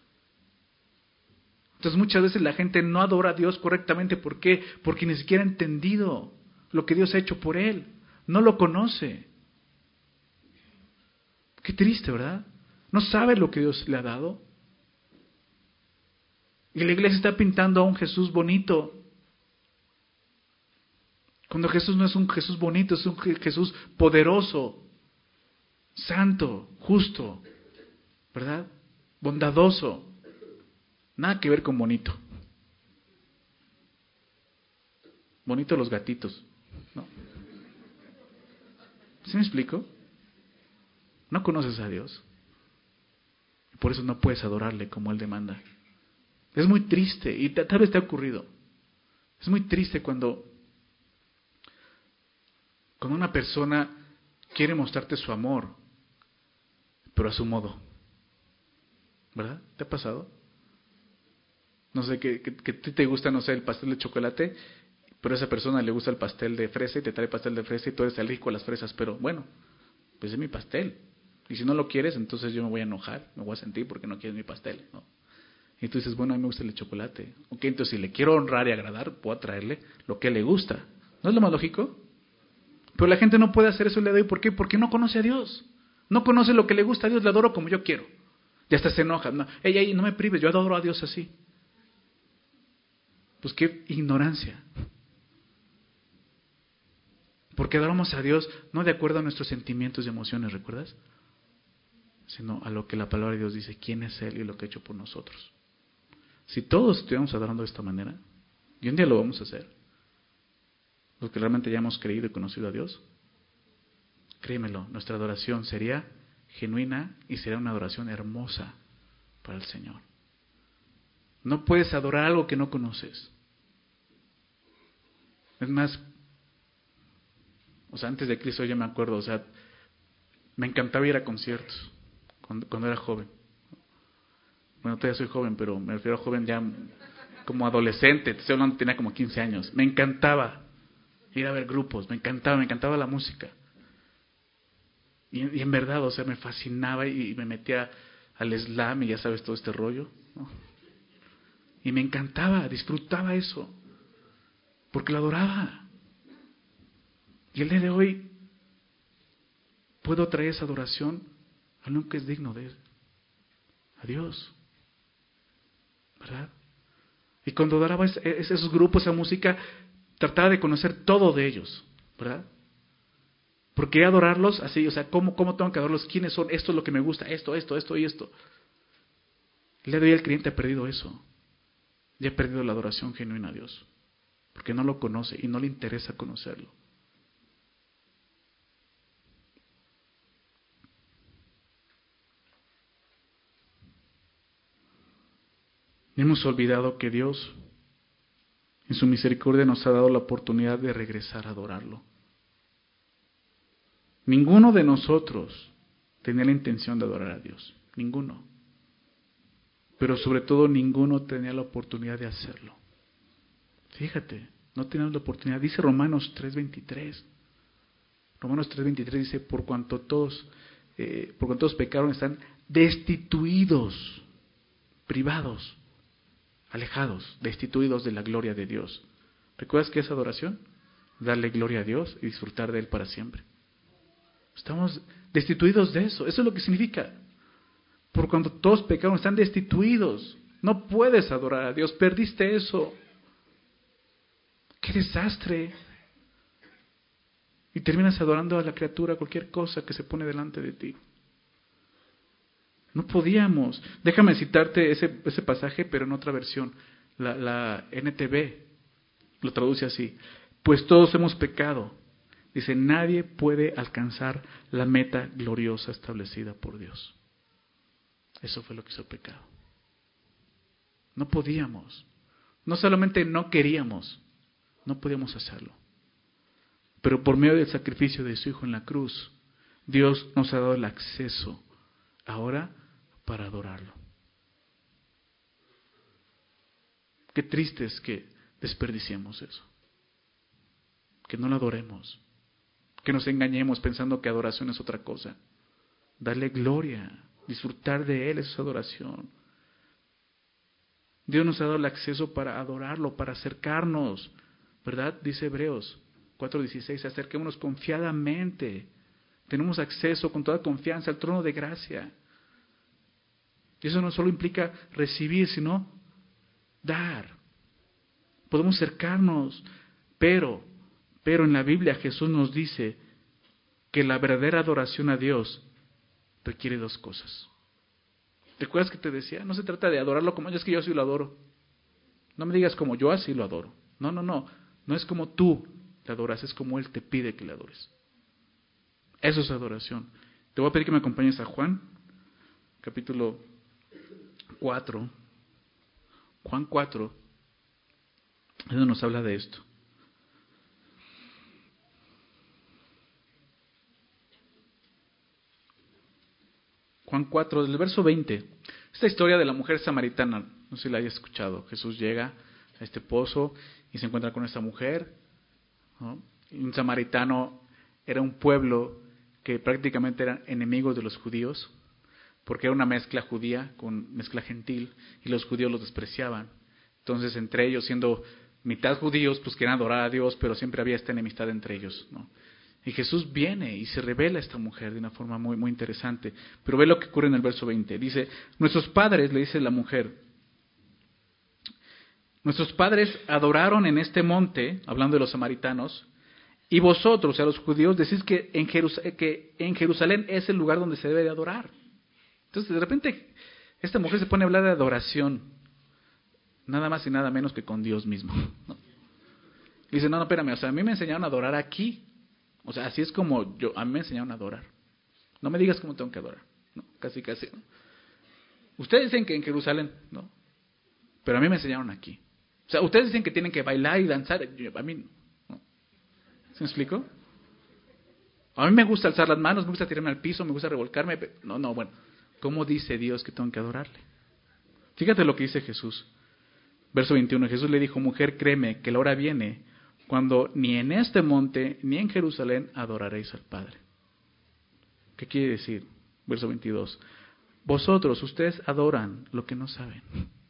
A: Entonces muchas veces la gente no adora a Dios correctamente. ¿Por qué? Porque ni siquiera ha entendido lo que Dios ha hecho por él. No lo conoce. Qué triste, ¿verdad? No sabe lo que Dios le ha dado. Y la iglesia está pintando a un Jesús bonito. Cuando Jesús no es un Jesús bonito, es un Jesús poderoso, santo, justo, ¿verdad? Bondadoso. Nada que ver con bonito. Bonito los gatitos, ¿no? ¿Sí me explico? No conoces a Dios. Por eso no puedes adorarle como Él demanda. Es muy triste, y tal vez te ha ocurrido. Es muy triste cuando, cuando una persona quiere mostrarte su amor, pero a su modo. ¿Verdad? ¿Te ha pasado? No sé, que, que, que a ti te gusta, no sé, el pastel de chocolate, pero a esa persona le gusta el pastel de fresa y te trae pastel de fresa y tú eres alérgico a las fresas, pero bueno, pues es mi pastel. Y si no lo quieres, entonces yo me voy a enojar, me voy a sentir porque no quieres mi pastel, ¿no? Y tú dices, bueno, a mí me gusta el chocolate. Ok, entonces si le quiero honrar y agradar, puedo traerle lo que le gusta. ¿No es lo más lógico? Pero la gente no puede hacer eso el día de hoy. ¿Por qué? Porque no conoce a Dios. No conoce lo que le gusta a Dios, le adoro como yo quiero. Y hasta se enoja. No, ey, ey, no me prives, yo adoro a Dios así. Pues qué ignorancia. Porque adoramos a Dios no de acuerdo a nuestros sentimientos y emociones, ¿recuerdas? Sino a lo que la palabra de Dios dice, quién es Él y lo que ha hecho por nosotros. Si todos estuviéramos adorando de esta manera, y un día lo vamos a hacer, los que realmente ya hemos creído y conocido a Dios, créemelo, nuestra adoración sería genuina y sería una adoración hermosa para el Señor. No puedes adorar algo que no conoces. Es más, o sea, antes de Cristo yo me acuerdo, o sea, me encantaba ir a conciertos cuando, cuando era joven. Bueno, todavía soy joven, pero me refiero a joven ya como adolescente, estoy hablando, tenía como quince años. Me encantaba ir a ver grupos, me encantaba, me encantaba la música. Y, y en verdad, o sea, me fascinaba y, y me metía al slam y ya sabes todo este rollo, ¿no? Y me encantaba, disfrutaba eso, porque lo adoraba. Y el día de hoy puedo traer esa adoración a lo que es digno de Él, a Dios. ¿Verdad? Y cuando adoraba esos grupos, esa música, trataba de conocer todo de ellos, ¿verdad? Porque quería adorarlos así, o sea, ¿cómo, cómo tengo que adorarlos? ¿Quiénes son? Esto es lo que me gusta, esto, esto, esto y esto. El día de hoy el cliente ha perdido eso. Ya ha perdido la adoración genuina a Dios. Porque no lo conoce y no le interesa conocerlo. Hemos olvidado que Dios, en su misericordia, nos ha dado la oportunidad de regresar a adorarlo. Ninguno de nosotros tenía la intención de adorar a Dios. Ninguno. Pero sobre todo ninguno tenía la oportunidad de hacerlo. Fíjate, no teníamos la oportunidad. Dice Romanos tres veintitrés. Romanos tres veintitrés dice, por cuanto todos, eh, por cuanto todos pecaron, están destituidos privados, alejados, destituidos de la gloria de Dios. ¿Recuerdas qué es adoración? Darle gloria a Dios y disfrutar de Él para siempre. Estamos destituidos de eso. Eso es lo que significa. Por cuando todos pecaron, están destituidos. No puedes adorar a Dios. Perdiste eso. ¡Qué desastre! Y terminas adorando a la criatura, cualquier cosa que se pone delante de ti. No podíamos. Déjame citarte ese, ese pasaje, pero en otra versión. La, la N T V lo traduce así. Pues todos hemos pecado. Dice, nadie puede alcanzar la meta gloriosa establecida por Dios. Eso fue lo que hizo el pecado. No podíamos. No solamente no queríamos, no podíamos hacerlo. Pero por medio del sacrificio de su Hijo en la cruz, Dios nos ha dado el acceso ahora para adorarlo. Qué triste es que desperdiciemos eso. Que no lo adoremos. Que nos engañemos pensando que adoración es otra cosa. Darle gloria, disfrutar de Él, eso es adoración. Dios nos ha dado el acceso para adorarlo, para acercarnos, ¿verdad? Dice Hebreos cuatro dieciséis, acerquémonos confiadamente. Tenemos acceso con toda confianza al trono de gracia. Y eso no solo implica recibir, sino dar. Podemos acercarnos, pero, pero en la Biblia Jesús nos dice que la verdadera adoración a Dios requiere dos cosas. ¿Recuerdas que te decía? No se trata de adorarlo como yo, es que yo así lo adoro. No me digas como yo así lo adoro. No, no, no. No es como tú le adoras, es como Él te pide que le adores. Eso es adoración. Te voy a pedir que me acompañes a Juan, capítulo cuatro. Juan cuatro, es donde nos habla de esto. Juan cuatro, del verso veinte. Esta historia de la mujer samaritana, no sé si la hayas escuchado. Jesús llega a este pozo y se encuentra con esta mujer, ¿no? Y un samaritano era un pueblo que prácticamente eran enemigos de los judíos, porque era una mezcla judía con mezcla gentil, y los judíos los despreciaban. Entonces, entre ellos, siendo mitad judíos, pues querían adorar a Dios, pero siempre había esta enemistad entre ellos, ¿no? Y Jesús viene y se revela a esta mujer de una forma muy, muy interesante. Pero ve lo que ocurre en el verso veinte. Dice, nuestros padres, le dice la mujer, nuestros padres adoraron en este monte, hablando de los samaritanos, y vosotros, o sea, los judíos, decís que en, Jerusal- que en Jerusalén es el lugar donde se debe de adorar. Entonces, de repente, esta mujer se pone a hablar de adoración, nada más y nada menos que con Dios mismo, ¿no? Y dice, no, no, espérame, o sea, a mí me enseñaron a adorar aquí. O sea, así es como yo, a mí me enseñaron a adorar. No me digas cómo tengo que adorar, ¿no? Casi, casi, ¿no? Ustedes dicen que en Jerusalén, ¿no? Pero a mí me enseñaron aquí. O sea, ustedes dicen que tienen que bailar y danzar, yo, a mí no. ¿Se me explicó? A mí me gusta alzar las manos, me gusta tirarme al piso, me gusta revolcarme. Pero no, no, bueno. ¿Cómo dice Dios que tengo que adorarle? Fíjate lo que dice Jesús. Verso veintiuno. Jesús le dijo, mujer, créeme que la hora viene cuando ni en este monte ni en Jerusalén adoraréis al Padre. ¿Qué quiere decir? Verso veintidós. Vosotros, ustedes adoran lo que no saben.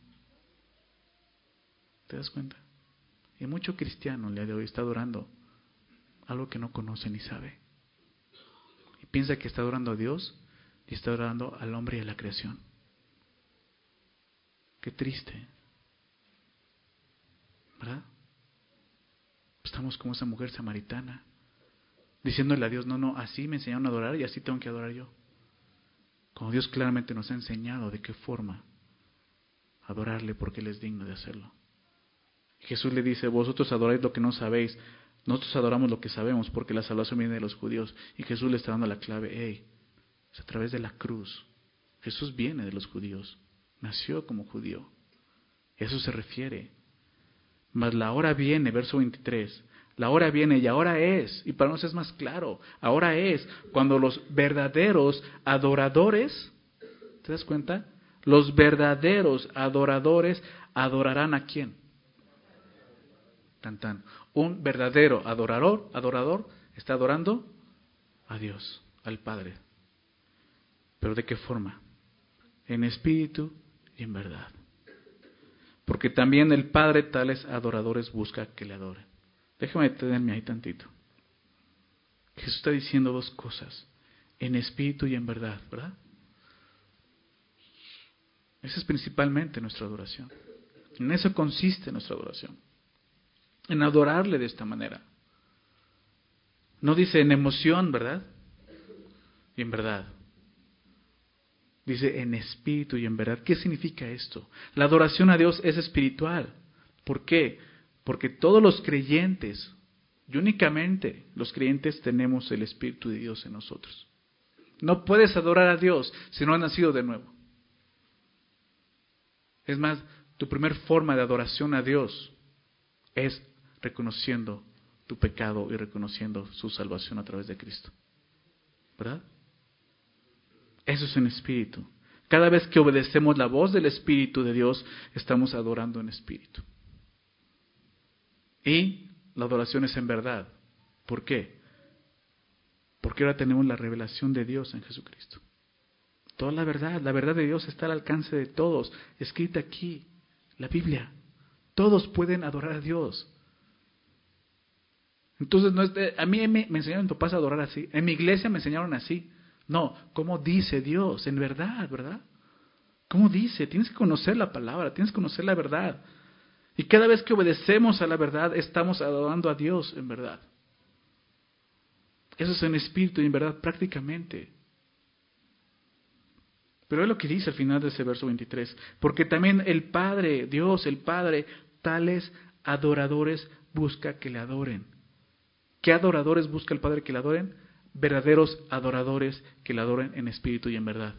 A: ¿Te das cuenta? Y mucho cristiano el día de hoy está adorando algo que no conoce ni sabe. Y piensa que está adorando a Dios y está adorando al hombre y a la creación. Qué triste, ¿verdad? Estamos como esa mujer samaritana, diciéndole a Dios, no, no, así me enseñaron a adorar y así tengo que adorar yo. Como Dios claramente nos ha enseñado de qué forma adorarle porque Él es digno de hacerlo. Jesús le dice, vosotros adoráis lo que no sabéis, nosotros adoramos lo que sabemos porque la salvación viene de los judíos. Y Jesús le está dando la clave, hey, es a través de la cruz. Jesús viene de los judíos, nació como judío. Eso se refiere. Mas la hora viene, verso veintitrés, la hora viene y ahora es, y para nosotros es más claro, ahora es cuando los verdaderos adoradores, ¿te das cuenta? Los verdaderos adoradores adorarán ¿a quién? Tan, tan. Un verdadero adorador, adorador está adorando a Dios, al Padre. ¿Pero de qué forma? En espíritu y en verdad. Porque también el Padre tales adoradores busca que le adoren. Déjame detenerme ahí tantito. Jesús está diciendo dos cosas, en espíritu y en verdad, ¿verdad? Esa es principalmente nuestra adoración. En eso consiste nuestra adoración. En adorarle de esta manera. No dice en emoción, ¿verdad? Y en verdad. Dice en espíritu y en verdad. ¿Qué significa esto? La adoración a Dios es espiritual. ¿Por qué? Porque todos los creyentes, y únicamente los creyentes, tenemos el Espíritu de Dios en nosotros. No puedes adorar a Dios si no has nacido de nuevo. Es más, tu primer forma de adoración a Dios es reconociendo tu pecado y reconociendo su salvación a través de Cristo. ¿Verdad? Eso es en espíritu. Cada vez que obedecemos la voz del Espíritu de Dios, estamos adorando en espíritu. Y la adoración es en verdad. ¿Por qué? Porque ahora tenemos la revelación de Dios en Jesucristo. Toda la verdad, la verdad de Dios está al alcance de todos, escrita aquí, la Biblia. Todos pueden adorar a Dios. Entonces, no es de, a mí me, me enseñaron mis papás a adorar así. En mi iglesia me enseñaron así. No, ¿cómo dice Dios? En verdad, ¿verdad? ¿Cómo dice? Tienes que conocer la palabra, tienes que conocer la verdad. Y cada vez que obedecemos a la verdad, estamos adorando a Dios en verdad. Eso es en espíritu y en verdad prácticamente. Pero es lo que dice al final de ese verso veintitrés. Porque también el Padre, Dios, el Padre, tales adoradores busca que le adoren. ¿Qué adoradores busca el Padre que le adoren? Verdaderos adoradores que le adoren en espíritu y en verdad.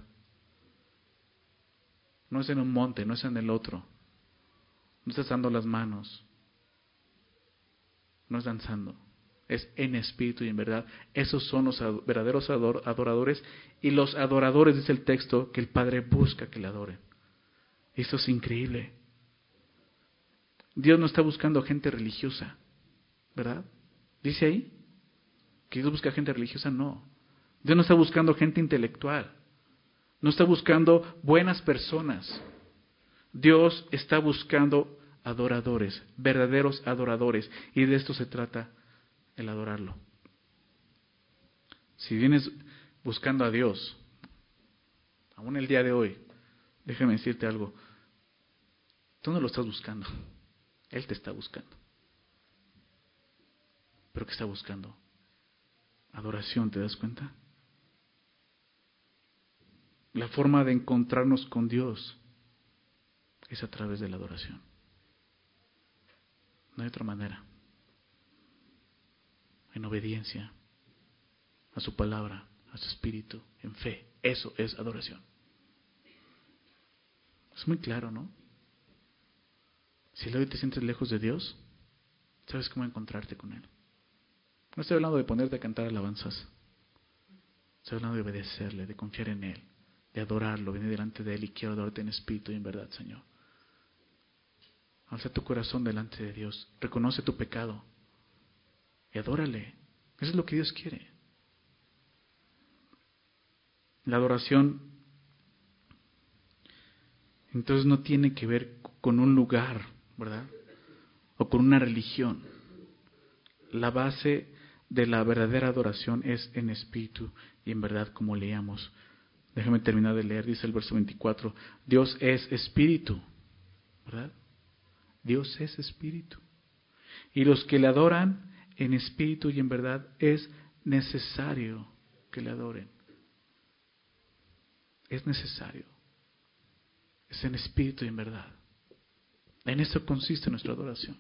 A: No es en un monte, no es en el otro. No estás dando las manos. No es danzando. Es en espíritu y en verdad. Esos son los verdaderos adoradores. Y los adoradores, dice el texto, que el Padre busca que le adoren. Esto es increíble. Dios no está buscando gente religiosa, ¿verdad? ¿Dice ahí? ¿Que Dios busca gente religiosa? No. Dios no está buscando gente intelectual. No está buscando buenas personas. Dios está buscando adoradores, verdaderos adoradores. Y de esto se trata el adorarlo. Si vienes buscando a Dios, aún el día de hoy, déjame decirte algo. Tú no lo estás buscando. Él te está buscando. ¿Pero qué está buscando? Adoración, ¿te das cuenta? La forma de encontrarnos con Dios es a través de la adoración. No hay otra manera. En obediencia a su palabra, a su espíritu, en fe. Eso es adoración. Es muy claro, ¿no? Si hoy te sientes lejos de Dios, ¿sabes cómo encontrarte con Él? No estoy hablando de ponerte a cantar alabanzas. Estoy hablando de obedecerle, de confiar en Él, de adorarlo, venir delante de Él y quiero adorarte en espíritu y en verdad, Señor. Alza tu corazón delante de Dios, reconoce tu pecado y adórale. Eso es lo que Dios quiere. La adoración, entonces, no tiene que ver con un lugar, ¿verdad? O con una religión. La base de la verdadera adoración es en espíritu y en verdad, como leíamos. Déjame terminar de leer, dice el verso veinticuatro. Dios es espíritu, ¿verdad? Dios es espíritu. Y los que le adoran en espíritu y en verdad es necesario que le adoren. Es necesario. Es en espíritu y en verdad. En eso consiste nuestra adoración.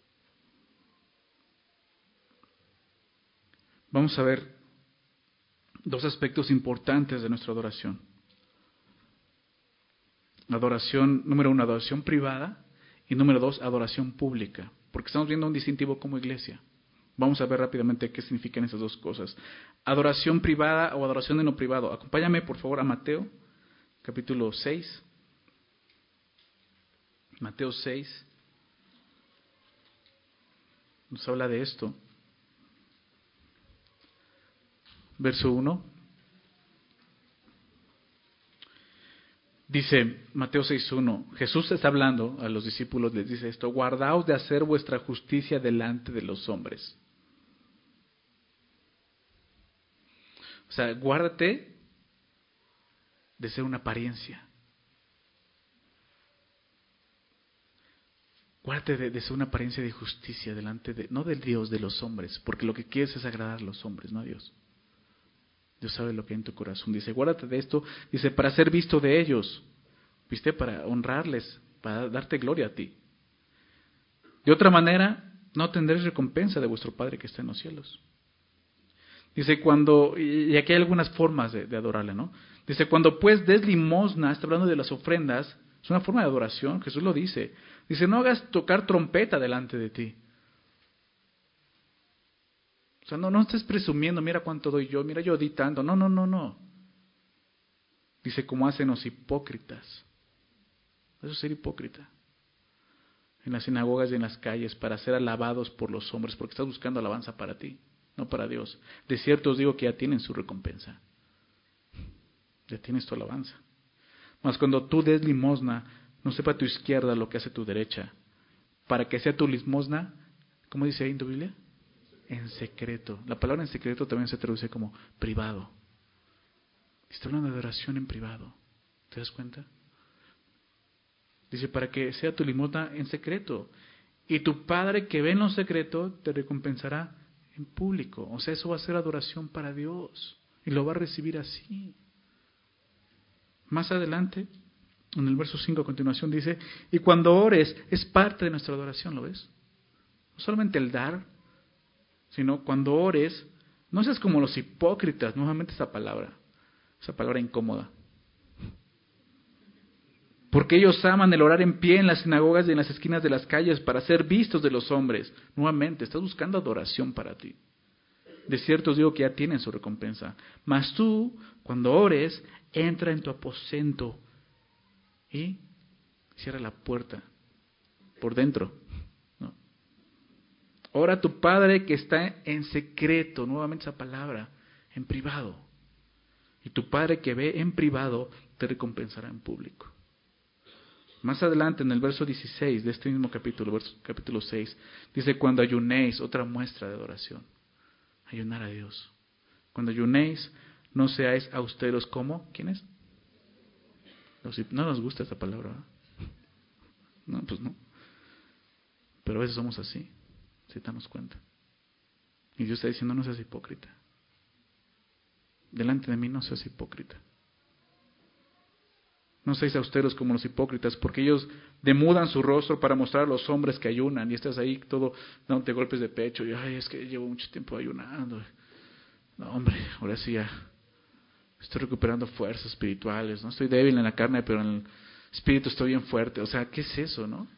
A: Vamos a ver dos aspectos importantes de nuestra adoración. Adoración, número uno, adoración privada. Y número dos, adoración pública. Porque estamos viendo un distintivo como iglesia. Vamos a ver rápidamente qué significan esas dos cosas. Adoración privada o adoración en lo privado. Acompáñame por favor a Mateo, capítulo seis. Mateo seis. Nos habla de esto. Verso uno. Dice Mateo seis uno, Jesús está hablando a los discípulos, les dice esto: guardaos de hacer vuestra justicia delante de los hombres. O sea, guárdate de ser una apariencia. Guárdate de, de ser una apariencia de justicia delante de, no del Dios, de los hombres, porque lo que quieres es agradar a los hombres, no a Dios. Dios sabe lo que hay en tu corazón. Dice, guárdate de esto, dice, para ser visto de ellos, viste, para honrarles, para darte gloria a ti. De otra manera, no tendréis recompensa de vuestro Padre que está en los cielos. Dice, cuando, y aquí hay algunas formas de, de adorarle, ¿no? Dice, cuando pues des limosna, está hablando de las ofrendas, es una forma de adoración, Jesús lo dice. Dice, no hagas tocar trompeta delante de ti. O sea, no, no estés presumiendo, mira cuánto doy yo, mira yo di tanto. No, no, no, no. Dice, como hacen los hipócritas. Eso es ser hipócrita. En las sinagogas y en las calles, para ser alabados por los hombres, porque estás buscando alabanza para ti, no para Dios. De cierto os digo que ya tienen su recompensa. Ya tienes tu alabanza. Mas cuando tú des limosna, no sepa tu izquierda lo que hace tu derecha, para que sea tu limosna, ¿cómo dice ahí en tu Biblia? En secreto. La palabra en secreto también se traduce como privado. Está hablando de adoración en privado. ¿Te das cuenta? Dice, para que sea tu limosna en secreto. Y tu Padre que ve en lo secreto te recompensará en público. O sea, eso va a ser adoración para Dios. Y lo va a recibir así. Más adelante, en el verso cinco a continuación dice, y cuando ores, es parte de nuestra adoración, ¿lo ves? No solamente el dar, sino cuando ores, no seas como los hipócritas, nuevamente esa palabra, esa palabra incómoda. Porque ellos aman el orar en pie en las sinagogas y en las esquinas de las calles para ser vistos de los hombres. Nuevamente, estás buscando adoración para ti. De cierto os digo que ya tienen su recompensa. Mas tú, cuando ores, entra en tu aposento y cierra la puerta por dentro. ¿No? Ora a tu Padre que está en secreto, nuevamente esa palabra, en privado. Y tu Padre que ve en privado te recompensará en público. Más adelante, en el verso dieciséis de este mismo capítulo, verso, capítulo seis, dice, cuando ayunéis, otra muestra de adoración. Ayunar a Dios. Cuando ayunéis, no seáis austeros como, ¿quiénes? No nos gusta esta palabra, ¿verdad? No, pues no. Pero a veces somos así, si te damos cuenta. Y Dios está diciendo, no seas hipócrita. Delante de mí no seas hipócrita. No seáis austeros como los hipócritas, porque ellos demudan su rostro para mostrar a los hombres que ayunan. Y estás ahí todo dándote golpes de pecho. Y, ay, es que llevo mucho tiempo ayunando. No, hombre, ahora sí ya estoy recuperando fuerzas espirituales. No estoy débil en la carne, pero en el espíritu estoy bien fuerte. O sea, ¿qué es eso, no?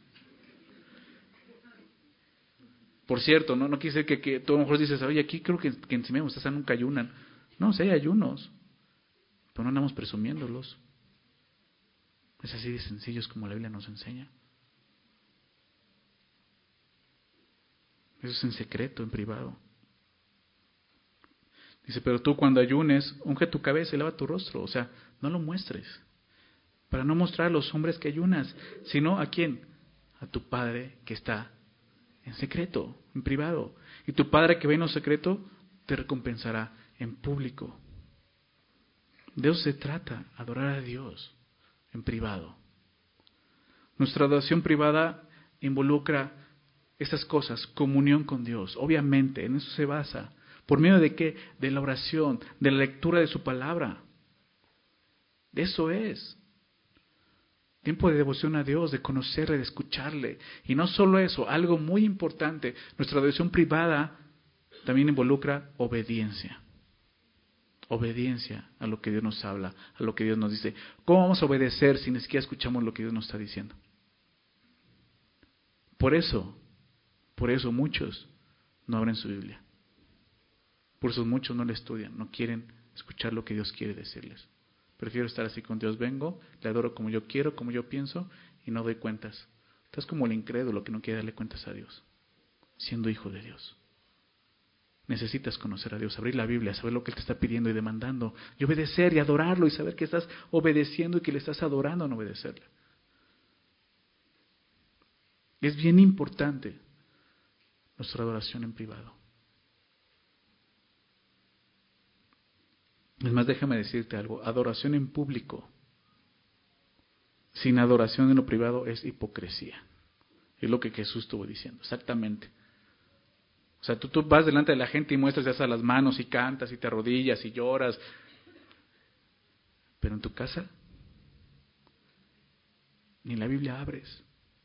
A: Por cierto, no, no quiere decir que, que tú a lo mejor dices, oye, aquí creo que, que encima ustedes nunca ayunan. No, o sea, hay ayunos, pero no andamos presumiéndolos. Es así de sencillo, es como la Biblia nos enseña. Eso es en secreto, en privado. Dice, pero tú cuando ayunes, unge tu cabeza y lava tu rostro. O sea, no lo muestres. Para no mostrar a los hombres que ayunas, sino a quién? A tu Padre que está en secreto, en privado. Y tu Padre que ve en lo secreto te recompensará en público. De eso se trata, adorar a Dios en privado. Nuestra adoración privada involucra estas cosas, comunión con Dios. Obviamente, en eso se basa. ¿Por medio de qué? De la oración, de la lectura de su palabra. Eso es. Tiempo de devoción a Dios, de conocerle, de escucharle. Y no solo eso, algo muy importante, nuestra adoración privada también involucra obediencia. Obediencia a lo que Dios nos habla, a lo que Dios nos dice. ¿Cómo vamos a obedecer si ni siquiera escuchamos lo que Dios nos está diciendo? Por eso, por eso muchos no abren su Biblia. Por eso muchos no le estudian, no quieren escuchar lo que Dios quiere decirles. Prefiero estar así con Dios, vengo, le adoro como yo quiero, como yo pienso, y no doy cuentas. Estás como el incrédulo que no quiere darle cuentas a Dios, siendo hijo de Dios. necesitas conocer a Dios, abrir la Biblia, saber lo que Él te está pidiendo y demandando, y obedecer y adorarlo y saber que estás obedeciendo y que le estás adorando en obedecerle. Es bien importante nuestra adoración en privado. Es más, déjame decirte algo, adoración en público sin adoración en lo privado es hipocresía. Es lo que Jesús estuvo diciendo, exactamente. O sea, tú, tú vas delante de la gente y muestras ya las manos y cantas y te arrodillas y lloras. Pero en tu casa, ni la Biblia abres.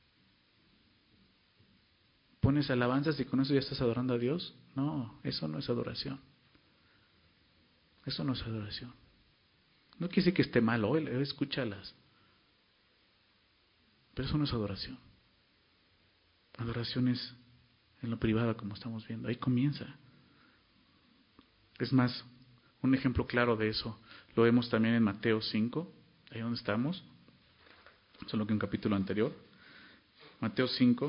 A: ¿Pones alabanzas y con eso ya estás adorando a Dios? No, eso no es adoración. Eso no es adoración. No quiere decir que esté mal, hoy escúchalas. Pero eso no es adoración. Adoración es en lo privado, como estamos viendo. Ahí comienza. Es más, un ejemplo claro de eso lo vemos también en Mateo cinco, ahí donde estamos, solo que un capítulo anterior. Mateo cinco,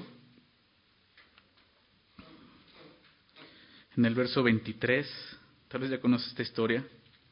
A: en el verso veintitrés, tal vez ya conoces esta historia.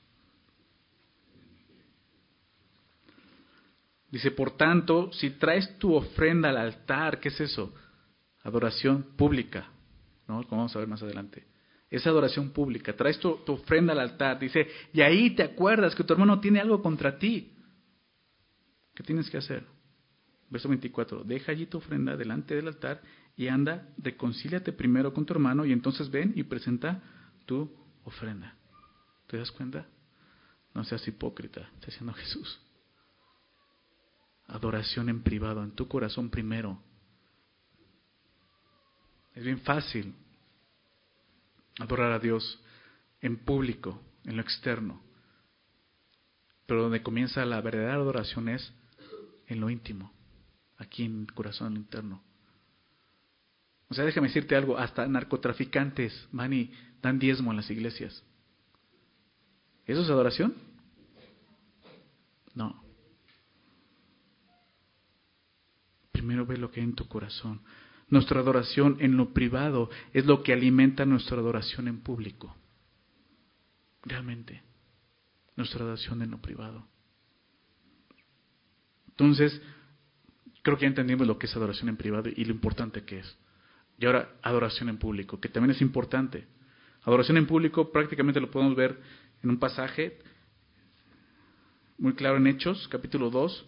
A: Dice, por tanto, si traes tu ofrenda al altar, ¿qué es eso? Adoración pública, ¿no? Como vamos a ver más adelante. Es adoración pública. Traes tu, tu ofrenda al altar, dice, y ahí te acuerdas que tu hermano tiene algo contra ti. ¿Qué tienes que hacer? Verso veinticuatro, deja allí tu ofrenda delante del altar y anda, reconcíliate primero con tu hermano y entonces ven y presenta tu ofrenda. ¿Te das cuenta? No seas hipócrita, está diciendo Jesús. Adoración en privado, en tu corazón primero. Es bien fácil adorar a Dios en público, en lo externo. Pero donde comienza la verdadera adoración es en lo íntimo, aquí en el corazón interno. O sea, déjame decirte algo, hasta narcotraficantes van y dan diezmo en las iglesias. ¿Eso es adoración? No. Primero ve lo que hay en tu corazón. Nuestra adoración en lo privado es lo que alimenta nuestra adoración en público. Realmente. Nuestra adoración en lo privado. Entonces, creo que ya entendimos lo que es adoración en privado y lo importante que es. Y ahora, adoración en público, que también es importante. Adoración en público prácticamente lo podemos ver en un pasaje muy claro en Hechos, capítulo dos.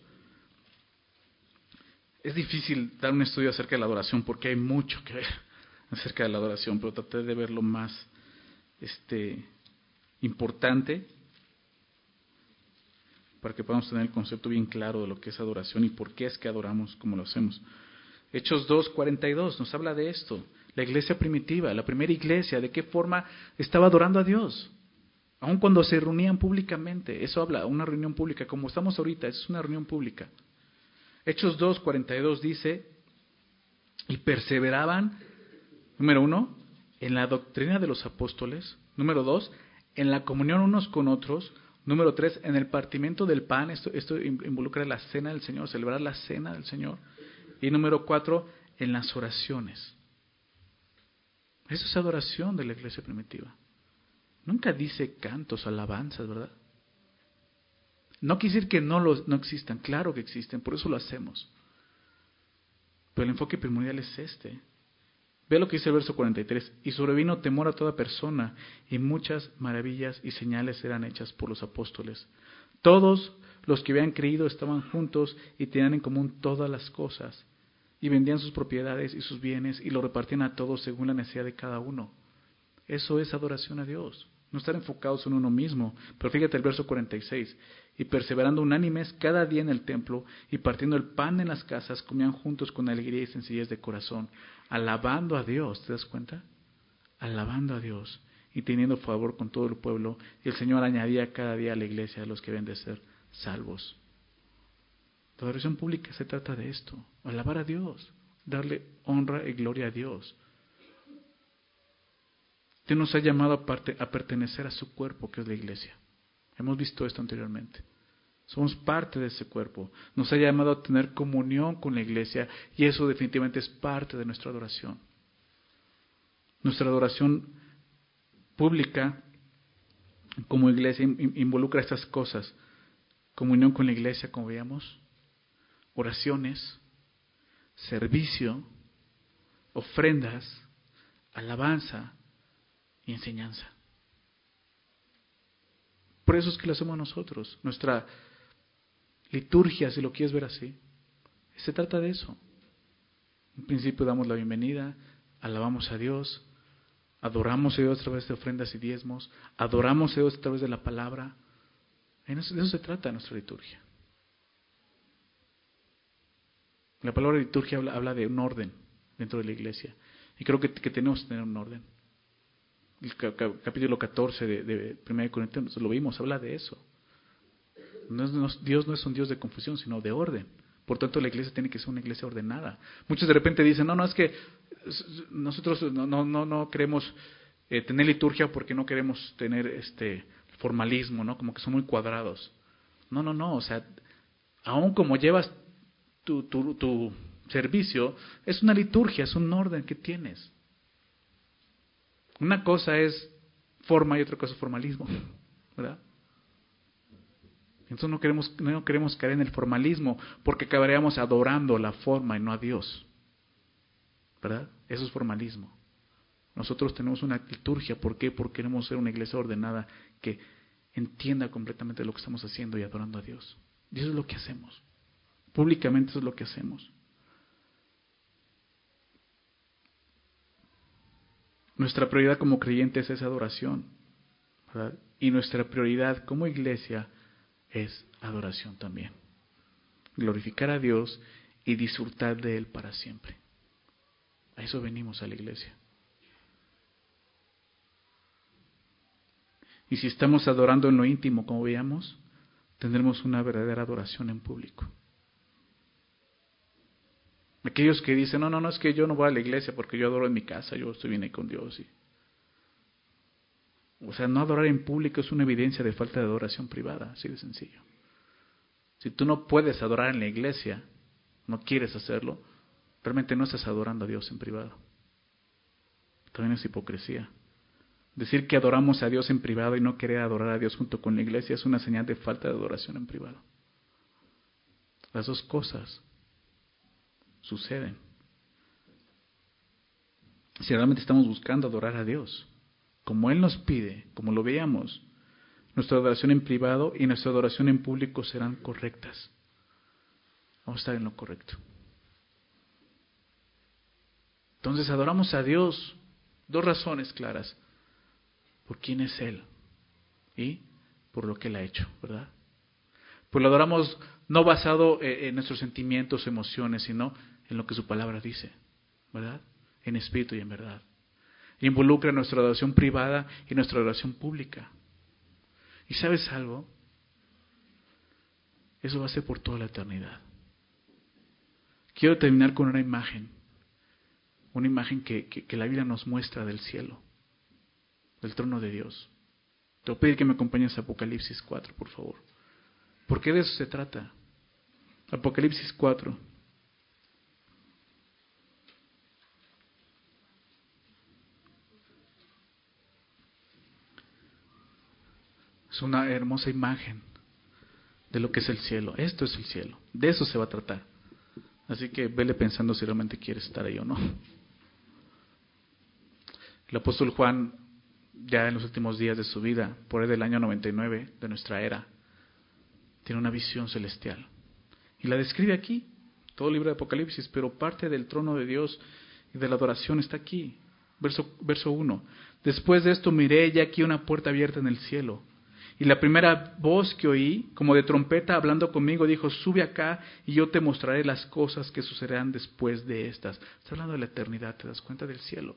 A: Es difícil dar un estudio acerca de la adoración porque hay mucho que ver acerca de la adoración, pero traté de ver lo más este, importante para que podamos tener el concepto bien claro de lo que es adoración y por qué es que adoramos como lo hacemos. Hechos dos, cuarenta y dos nos habla de esto. La iglesia primitiva, la primera iglesia, de qué forma estaba adorando a Dios. Aun cuando se reunían públicamente. Eso habla, una reunión pública, como estamos ahorita, es una reunión pública. Hechos dos, cuarenta y dos dice, y perseveraban, número uno, en la doctrina de los apóstoles, número dos, en la comunión unos con otros, número tres, en el partimiento del pan, esto, esto involucra la cena del Señor, celebrar la cena del Señor, y número cuatro, en las oraciones. Eso es adoración de la iglesia primitiva. Nunca dice cantos, alabanzas, ¿verdad? No quiere decir que no, los, no existan, claro que existen, por eso lo hacemos. Pero el enfoque primordial es este. Ve lo que dice el verso cuarenta y tres. Y sobrevino temor a toda persona, y muchas maravillas y señales eran hechas por los apóstoles. Todos los que habían creído estaban juntos y tenían en común todas las cosas. Y vendían sus propiedades y sus bienes y lo repartían a todos según la necesidad de cada uno. Eso es adoración a Dios. No estar enfocados en uno mismo. Pero fíjate el verso cuarenta y seis. Y perseverando unánimes cada día en el templo y partiendo el pan en las casas, comían juntos con alegría y sencillez de corazón, alabando a Dios. ¿Te das cuenta? Alabando a Dios y teniendo favor con todo el pueblo. Y el Señor añadía cada día a la iglesia a los que deben de ser salvos. La adoración pública se trata de esto. Alabar a Dios. Darle honra y gloria a Dios. Dios nos ha llamado a, parte, a pertenecer a su cuerpo, que es la iglesia. Hemos visto esto anteriormente. Somos parte de ese cuerpo. Nos ha llamado a tener comunión con la iglesia y eso definitivamente es parte de nuestra adoración. Nuestra adoración pública como iglesia involucra estas cosas: comunión con la iglesia, como veíamos, oraciones, servicio, ofrendas, alabanza y enseñanza. Por eso es que lo hacemos nosotros. Nuestra liturgia, si lo quieres ver así, se trata de eso. En principio damos la bienvenida, alabamos a Dios, adoramos a Dios a través de ofrendas y diezmos, adoramos a Dios a través de la palabra. De eso, de eso se trata nuestra liturgia. La palabra liturgia habla, habla de un orden dentro de la iglesia. Y creo que, que tenemos que tener un orden. El capítulo catorce de, de primera de Corintios, lo vimos, habla de eso. No es, no, Dios no es un Dios de confusión, sino de orden. Por tanto, la iglesia tiene que ser una iglesia ordenada. Muchos de repente dicen, no, no, es que nosotros no, no, no, no queremos eh, tener liturgia porque no queremos tener este formalismo, ¿no? Como que son muy cuadrados. No, no, no, o sea, aún como llevas tu, tu, tu servicio, es una liturgia, es un orden que tienes. Una cosa es forma y otra cosa es formalismo, ¿verdad? Entonces no queremos, no queremos caer en el formalismo, porque acabaríamos adorando la forma y no a Dios, ¿verdad? Eso es formalismo. Nosotros tenemos una liturgia. ¿Por qué? Porque queremos ser una iglesia ordenada que entienda completamente lo que estamos haciendo y adorando a Dios. Y eso es lo que hacemos. Públicamente eso es lo que hacemos. Nuestra prioridad como creyentes es adoración, ¿verdad? Y nuestra prioridad como iglesia es adoración también. Glorificar a Dios y disfrutar de Él para siempre. A eso venimos a la iglesia. Y si estamos adorando en lo íntimo, como veíamos, tendremos una verdadera adoración en público. Aquellos que dicen, no, no, no, es que yo no voy a la iglesia porque yo adoro en mi casa, yo estoy bien ahí con Dios. Y... O sea, no adorar en público es una evidencia de falta de adoración privada, así de sencillo. Si tú no puedes adorar en la iglesia, no quieres hacerlo, realmente no estás adorando a Dios en privado. También es hipocresía. Decir que adoramos a Dios en privado y no querer adorar a Dios junto con la iglesia es una señal de falta de adoración en privado. Las dos cosas suceden. Si realmente estamos buscando adorar a Dios, como Él nos pide, como lo veíamos, nuestra adoración en privado y nuestra adoración en público serán correctas. Vamos a estar en lo correcto. Entonces adoramos a Dios, dos razones claras: por quién es Él y por lo que Él ha hecho, ¿verdad? Pues lo adoramos no basado en nuestros sentimientos, emociones, sino en lo que su palabra dice, ¿verdad? En espíritu y en verdad. Involucra nuestra adoración privada y nuestra adoración pública. ¿Y sabes algo? Eso va a ser por toda la eternidad. Quiero terminar con una imagen. Una imagen que, que, que la Biblia nos muestra del cielo, del trono de Dios. Te voy a pedir que me acompañes a Apocalipsis cuatro, por favor. Porque de eso se trata. Apocalipsis cuatro. Es una hermosa imagen de lo que es el cielo. Esto es el cielo. De eso se va a tratar. Así que vele pensando si realmente quieres estar ahí o no. El apóstol Juan, ya en los últimos días de su vida, por ahí del año noventa y nueve de nuestra era, tiene una visión celestial. Y la describe aquí, todo el libro de Apocalipsis, pero parte del trono de Dios y de la adoración está aquí. Verso, verso uno. Después de esto miré ya aquí una puerta abierta en el cielo. Y la primera voz que oí, como de trompeta hablando conmigo, dijo: sube acá y yo te mostraré las cosas que sucederán después de estas. Está hablando de la eternidad, ¿te das cuenta? Del cielo.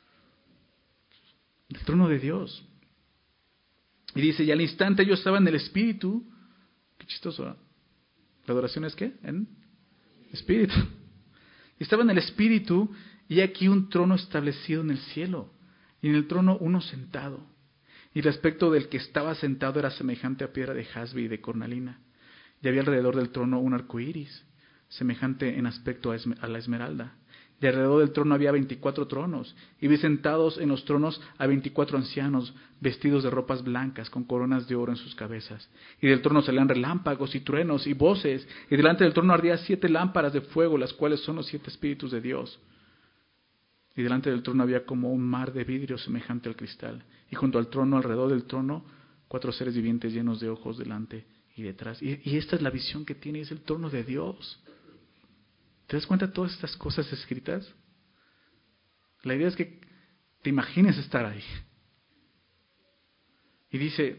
A: Del trono de Dios. Y dice: y al instante yo estaba en el Espíritu. Qué chistoso, ¿eh? ¿La adoración es qué? En Espíritu. Estaba en el Espíritu y aquí un trono establecido en el cielo. Y en el trono uno sentado. Y el aspecto del que estaba sentado era semejante a piedra de jaspe y de cornalina. Y había alrededor del trono un arco iris, semejante en aspecto a la esmeralda. Y alrededor del trono había veinticuatro tronos, y vi sentados en los tronos a veinticuatro ancianos, vestidos de ropas blancas, con coronas de oro en sus cabezas. Y del trono salían relámpagos y truenos y voces, y delante del trono ardían siete lámparas de fuego, las cuales son los siete espíritus de Dios. Y delante del trono había como un mar de vidrio semejante al cristal. Y junto al trono, alrededor del trono, cuatro seres vivientes llenos de ojos delante y detrás. Y, y esta es la visión que tiene, es el trono de Dios. ¿Te das cuenta de todas estas cosas escritas? La idea es que te imagines estar ahí. Y dice,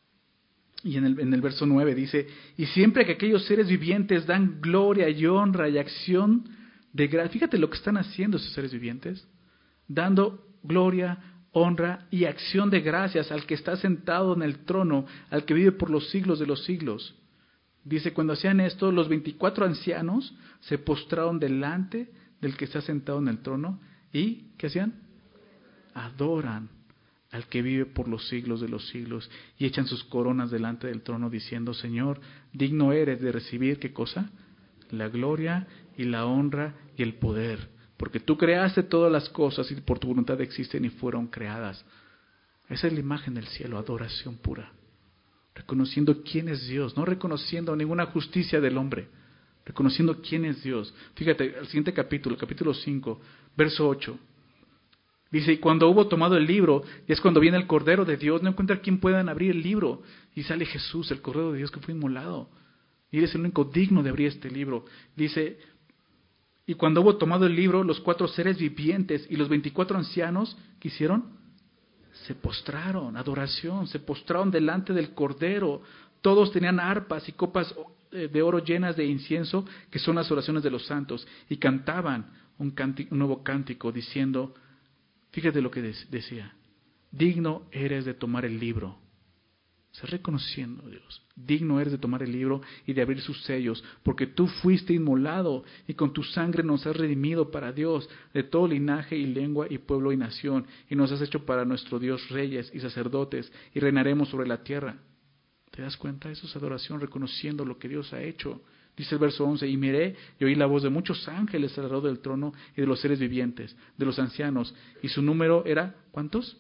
A: y en el, en el verso nueve dice, y siempre que aquellos seres vivientes dan gloria y honra y acción de gracia. Fíjate lo que están haciendo esos seres vivientes. Dando gloria, honra y acción de gracias al que está sentado en el trono, al que vive por los siglos de los siglos. Dice, cuando hacían esto, los veinticuatro ancianos se postraron delante del que está sentado en el trono y, ¿qué hacían? Adoran al que vive por los siglos de los siglos y echan sus coronas delante del trono diciendo, Señor, digno eres de recibir, ¿qué cosa? La gloria y la honra y el poder, porque tú creaste todas las cosas y por tu voluntad existen y fueron creadas. Esa es la imagen del cielo, adoración pura. Reconociendo quién es Dios, no reconociendo ninguna justicia del hombre, reconociendo quién es Dios. Fíjate, el siguiente capítulo, capítulo cinco, verso ocho. Dice, y cuando hubo tomado el libro, y es cuando viene el Cordero de Dios, no encuentra quien puedan abrir el libro. Y sale Jesús, el Cordero de Dios que fue inmolado. Y él es el único digno de abrir este libro. Dice, y cuando hubo tomado el libro, los cuatro seres vivientes y los veinticuatro ancianos, ¿qué hicieron? Se postraron, adoración, se postraron delante del Cordero. Todos tenían arpas y copas de oro llenas de incienso, que son las oraciones de los santos, y cantaban un, cántico, un nuevo cántico diciendo, fíjate lo que decía, digno eres de tomar el libro. Está reconociendo a Dios, digno eres de tomar el libro y de abrir sus sellos, porque tú fuiste inmolado y con tu sangre nos has redimido para Dios de todo linaje y lengua y pueblo y nación, y nos has hecho para nuestro Dios reyes y sacerdotes y reinaremos sobre la tierra. ¿Te das cuenta? Eso es adoración, reconociendo lo que Dios ha hecho. Dice el verso once, y miré y oí la voz de muchos ángeles alrededor del trono y de los seres vivientes, de los ancianos, y su número era, ¿cuántos?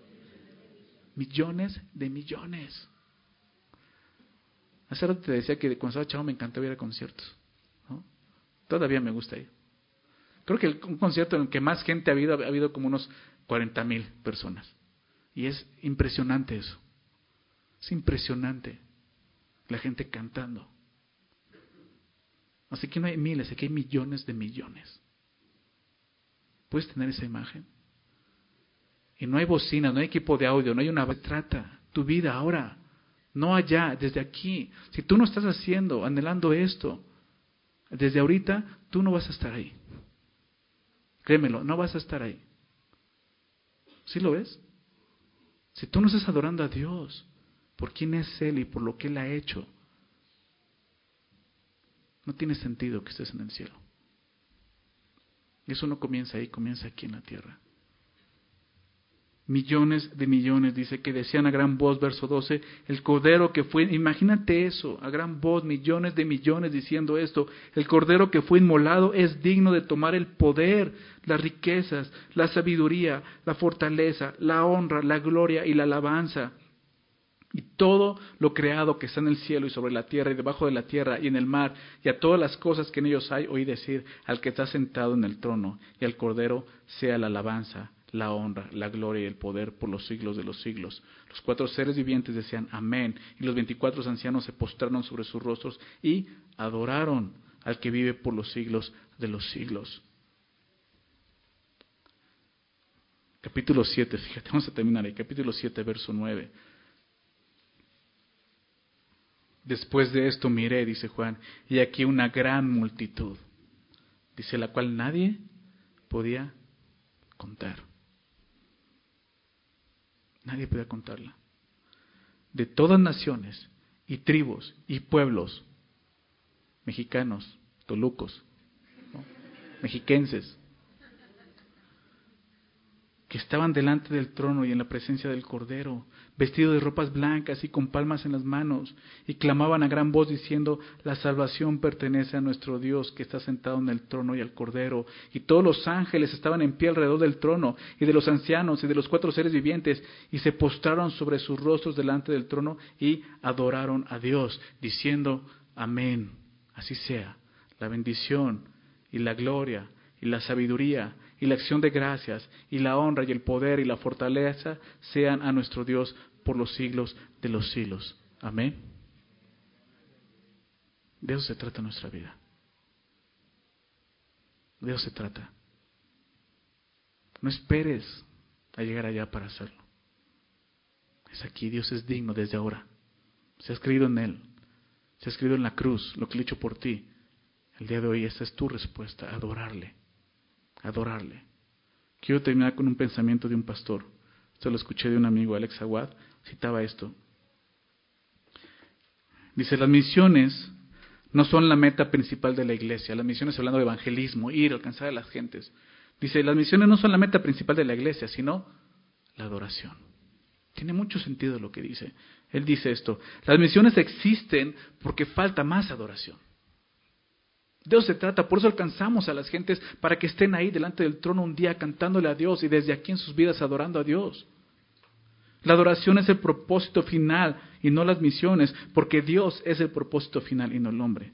A: Millones de millones. Hace rato te decía que cuando estaba chavo me encantaba ir a conciertos, ¿no? Todavía me gusta ir. Creo que el, un concierto en el que más gente ha habido, ha habido como unos cuarenta mil personas. Y es impresionante eso. Es impresionante la gente cantando. Así que no hay miles, aquí hay millones de millones. ¿Puedes tener esa imagen? Y no hay bocina, no hay equipo de audio, no hay una... Trata tu vida ahora, no allá, desde aquí. Si tú no estás haciendo, anhelando esto, desde ahorita, tú no vas a estar ahí. Créemelo, no vas a estar ahí. ¿Sí lo ves? Si tú no estás adorando a Dios por quién es Él y por lo que Él ha hecho, no tiene sentido que estés en el cielo. Y eso no comienza ahí, comienza aquí en la tierra. Millones de millones, dice, que decían a gran voz, verso doce, el Cordero que fue, imagínate eso, a gran voz, millones de millones diciendo esto, el Cordero que fue inmolado es digno de tomar el poder, las riquezas, la sabiduría, la fortaleza, la honra, la gloria y la alabanza. Y todo lo creado que está en el cielo y sobre la tierra y debajo de la tierra y en el mar y a todas las cosas que en ellos hay, oí decir al que está sentado en el trono y al Cordero sea la alabanza, la honra, la gloria y el poder por los siglos de los siglos. Los cuatro seres vivientes decían amén, y los veinticuatro ancianos se postraron sobre sus rostros y adoraron al que vive por los siglos de los siglos. Capítulo siete, fíjate, vamos a terminar ahí, capítulo siete, verso nueve. Después de esto miré, dice Juan, y aquí una gran multitud, dice, la cual nadie podía contar. Nadie podía contarla. De todas naciones y tribus y pueblos, mexicanos, tolucos, ¿no? Mexiquenses, que estaban delante del trono y en la presencia del Cordero, vestidos de ropas blancas y con palmas en las manos, y clamaban a gran voz diciendo: la salvación pertenece a nuestro Dios que está sentado en el trono y al Cordero. Y todos los ángeles estaban en pie alrededor del trono, y de los ancianos y de los cuatro seres vivientes, y se postraron sobre sus rostros delante del trono y adoraron a Dios, diciendo: amén, así sea. La bendición y la gloria y la sabiduría y la acción de gracias y la honra y el poder y la fortaleza sean a nuestro Dios por los siglos de los siglos. Amén. De eso se trata nuestra vida. De eso se trata. No esperes a llegar allá para hacerlo. Es aquí. Dios es digno desde ahora. Si has creído en Él, si has creído en la cruz, lo que Él ha hecho por ti, el día de hoy esa es tu respuesta: adorarle. Adorarle. Quiero terminar con un pensamiento de un pastor. Esto lo escuché de un amigo, Alex Aguad, citaba esto. Dice: las misiones no son la meta principal de la iglesia. Las misiones, hablando de evangelismo, ir, alcanzar a las gentes. Dice: las misiones no son la meta principal de la iglesia, sino la adoración. Tiene mucho sentido lo que dice. Él dice esto: las misiones existen porque falta más adoración. De eso se trata, por eso alcanzamos a las gentes para que estén ahí delante del trono un día cantándole a Dios y desde aquí en sus vidas adorando a Dios. La adoración es el propósito final y no las misiones, porque Dios es el propósito final y no el hombre.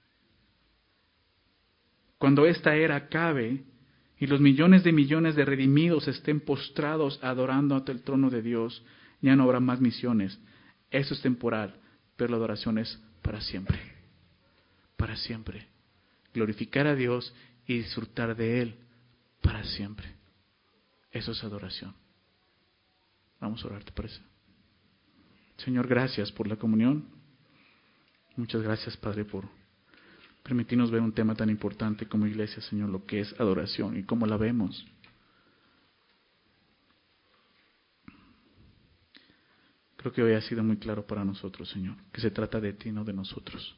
A: Cuando esta era acabe y los millones de millones de redimidos estén postrados adorando ante el trono de Dios, ya no habrá más misiones. Eso es temporal, pero la adoración es para siempre. Para siempre. Glorificar a Dios y disfrutar de Él para siempre. Eso es adoración. Vamos a orar, ¿te parece? Señor, gracias por la comunión. Muchas gracias, Padre, por permitirnos ver un tema tan importante como iglesia, Señor, lo que es adoración y cómo la vemos. Creo que hoy ha sido muy claro para nosotros, Señor, que se trata de ti, no de nosotros.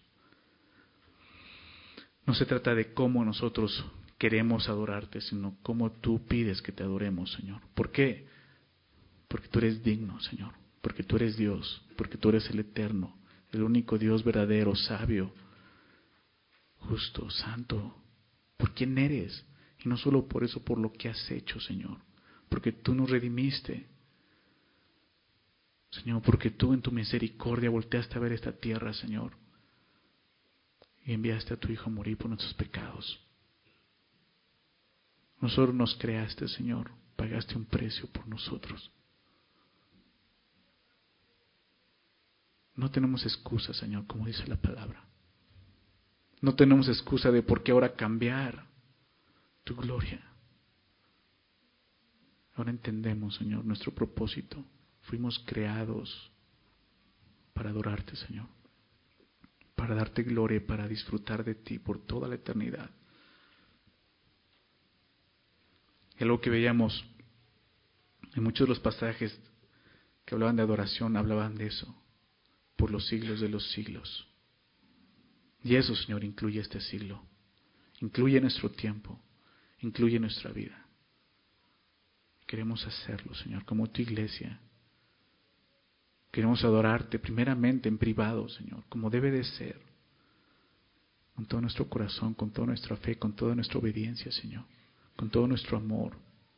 A: No se trata de cómo nosotros queremos adorarte, sino cómo tú pides que te adoremos, Señor. ¿Por qué? Porque tú eres digno, Señor. Porque tú eres Dios. Porque tú eres el eterno. El único Dios verdadero, sabio, justo, santo. ¿Por quién eres? Y no solo por eso, por lo que has hecho, Señor. Porque tú nos redimiste. Señor, porque tú en tu misericordia volteaste a ver esta tierra, Señor. Y enviaste a tu Hijo a morir por nuestros pecados. Nosotros nos creaste, Señor. Pagaste un precio por nosotros. No tenemos excusa, Señor, como dice la palabra. No tenemos excusa de por qué ahora cambiar tu gloria. Ahora entendemos, Señor, nuestro propósito. Fuimos creados para adorarte, Señor. Para darte gloria y para disfrutar de ti por toda la eternidad. Y algo que veíamos en muchos de los pasajes que hablaban de adoración, hablaban de eso, por los siglos de los siglos. Y eso, Señor, incluye este siglo, incluye nuestro tiempo, incluye nuestra vida. Queremos hacerlo, Señor, como tu iglesia. Queremos adorarte primeramente en privado, Señor, como debe de ser, con todo nuestro corazón, con toda nuestra fe, con toda nuestra obediencia, Señor, con todo nuestro amor.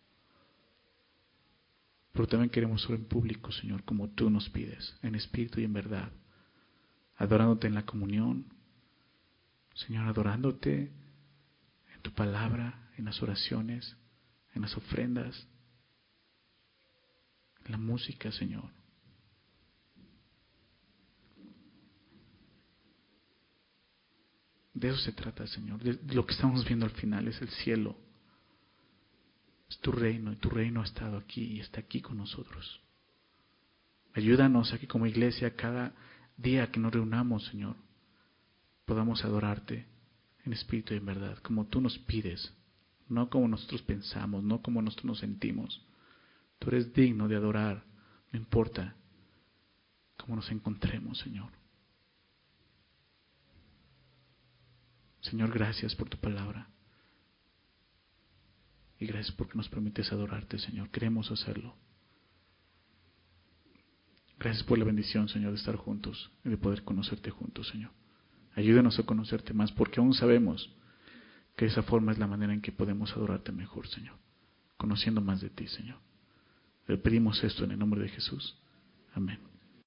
A: Pero también queremos orar en público, Señor, como tú nos pides, en espíritu y en verdad, adorándote en la comunión, Señor, adorándote en tu palabra, en las oraciones, en las ofrendas, en la música, Señor. De eso se trata, Señor. De lo que estamos viendo al final es el cielo. Es tu reino y tu reino ha estado aquí y está aquí con nosotros. Ayúdanos a que como iglesia cada día que nos reunamos, Señor, podamos adorarte en espíritu y en verdad, como tú nos pides, no como nosotros pensamos, no como nosotros nos sentimos. Tú eres digno de adorar, no importa cómo nos encontremos, Señor. Señor, gracias por tu palabra. Y gracias porque nos permites adorarte, Señor. Queremos hacerlo. Gracias por la bendición, Señor, de estar juntos y de poder conocerte juntos, Señor. Ayúdanos a conocerte más, porque aún sabemos que esa forma es la manera en que podemos adorarte mejor, Señor. Conociendo más de ti, Señor. Le pedimos esto en el nombre de Jesús. Amén.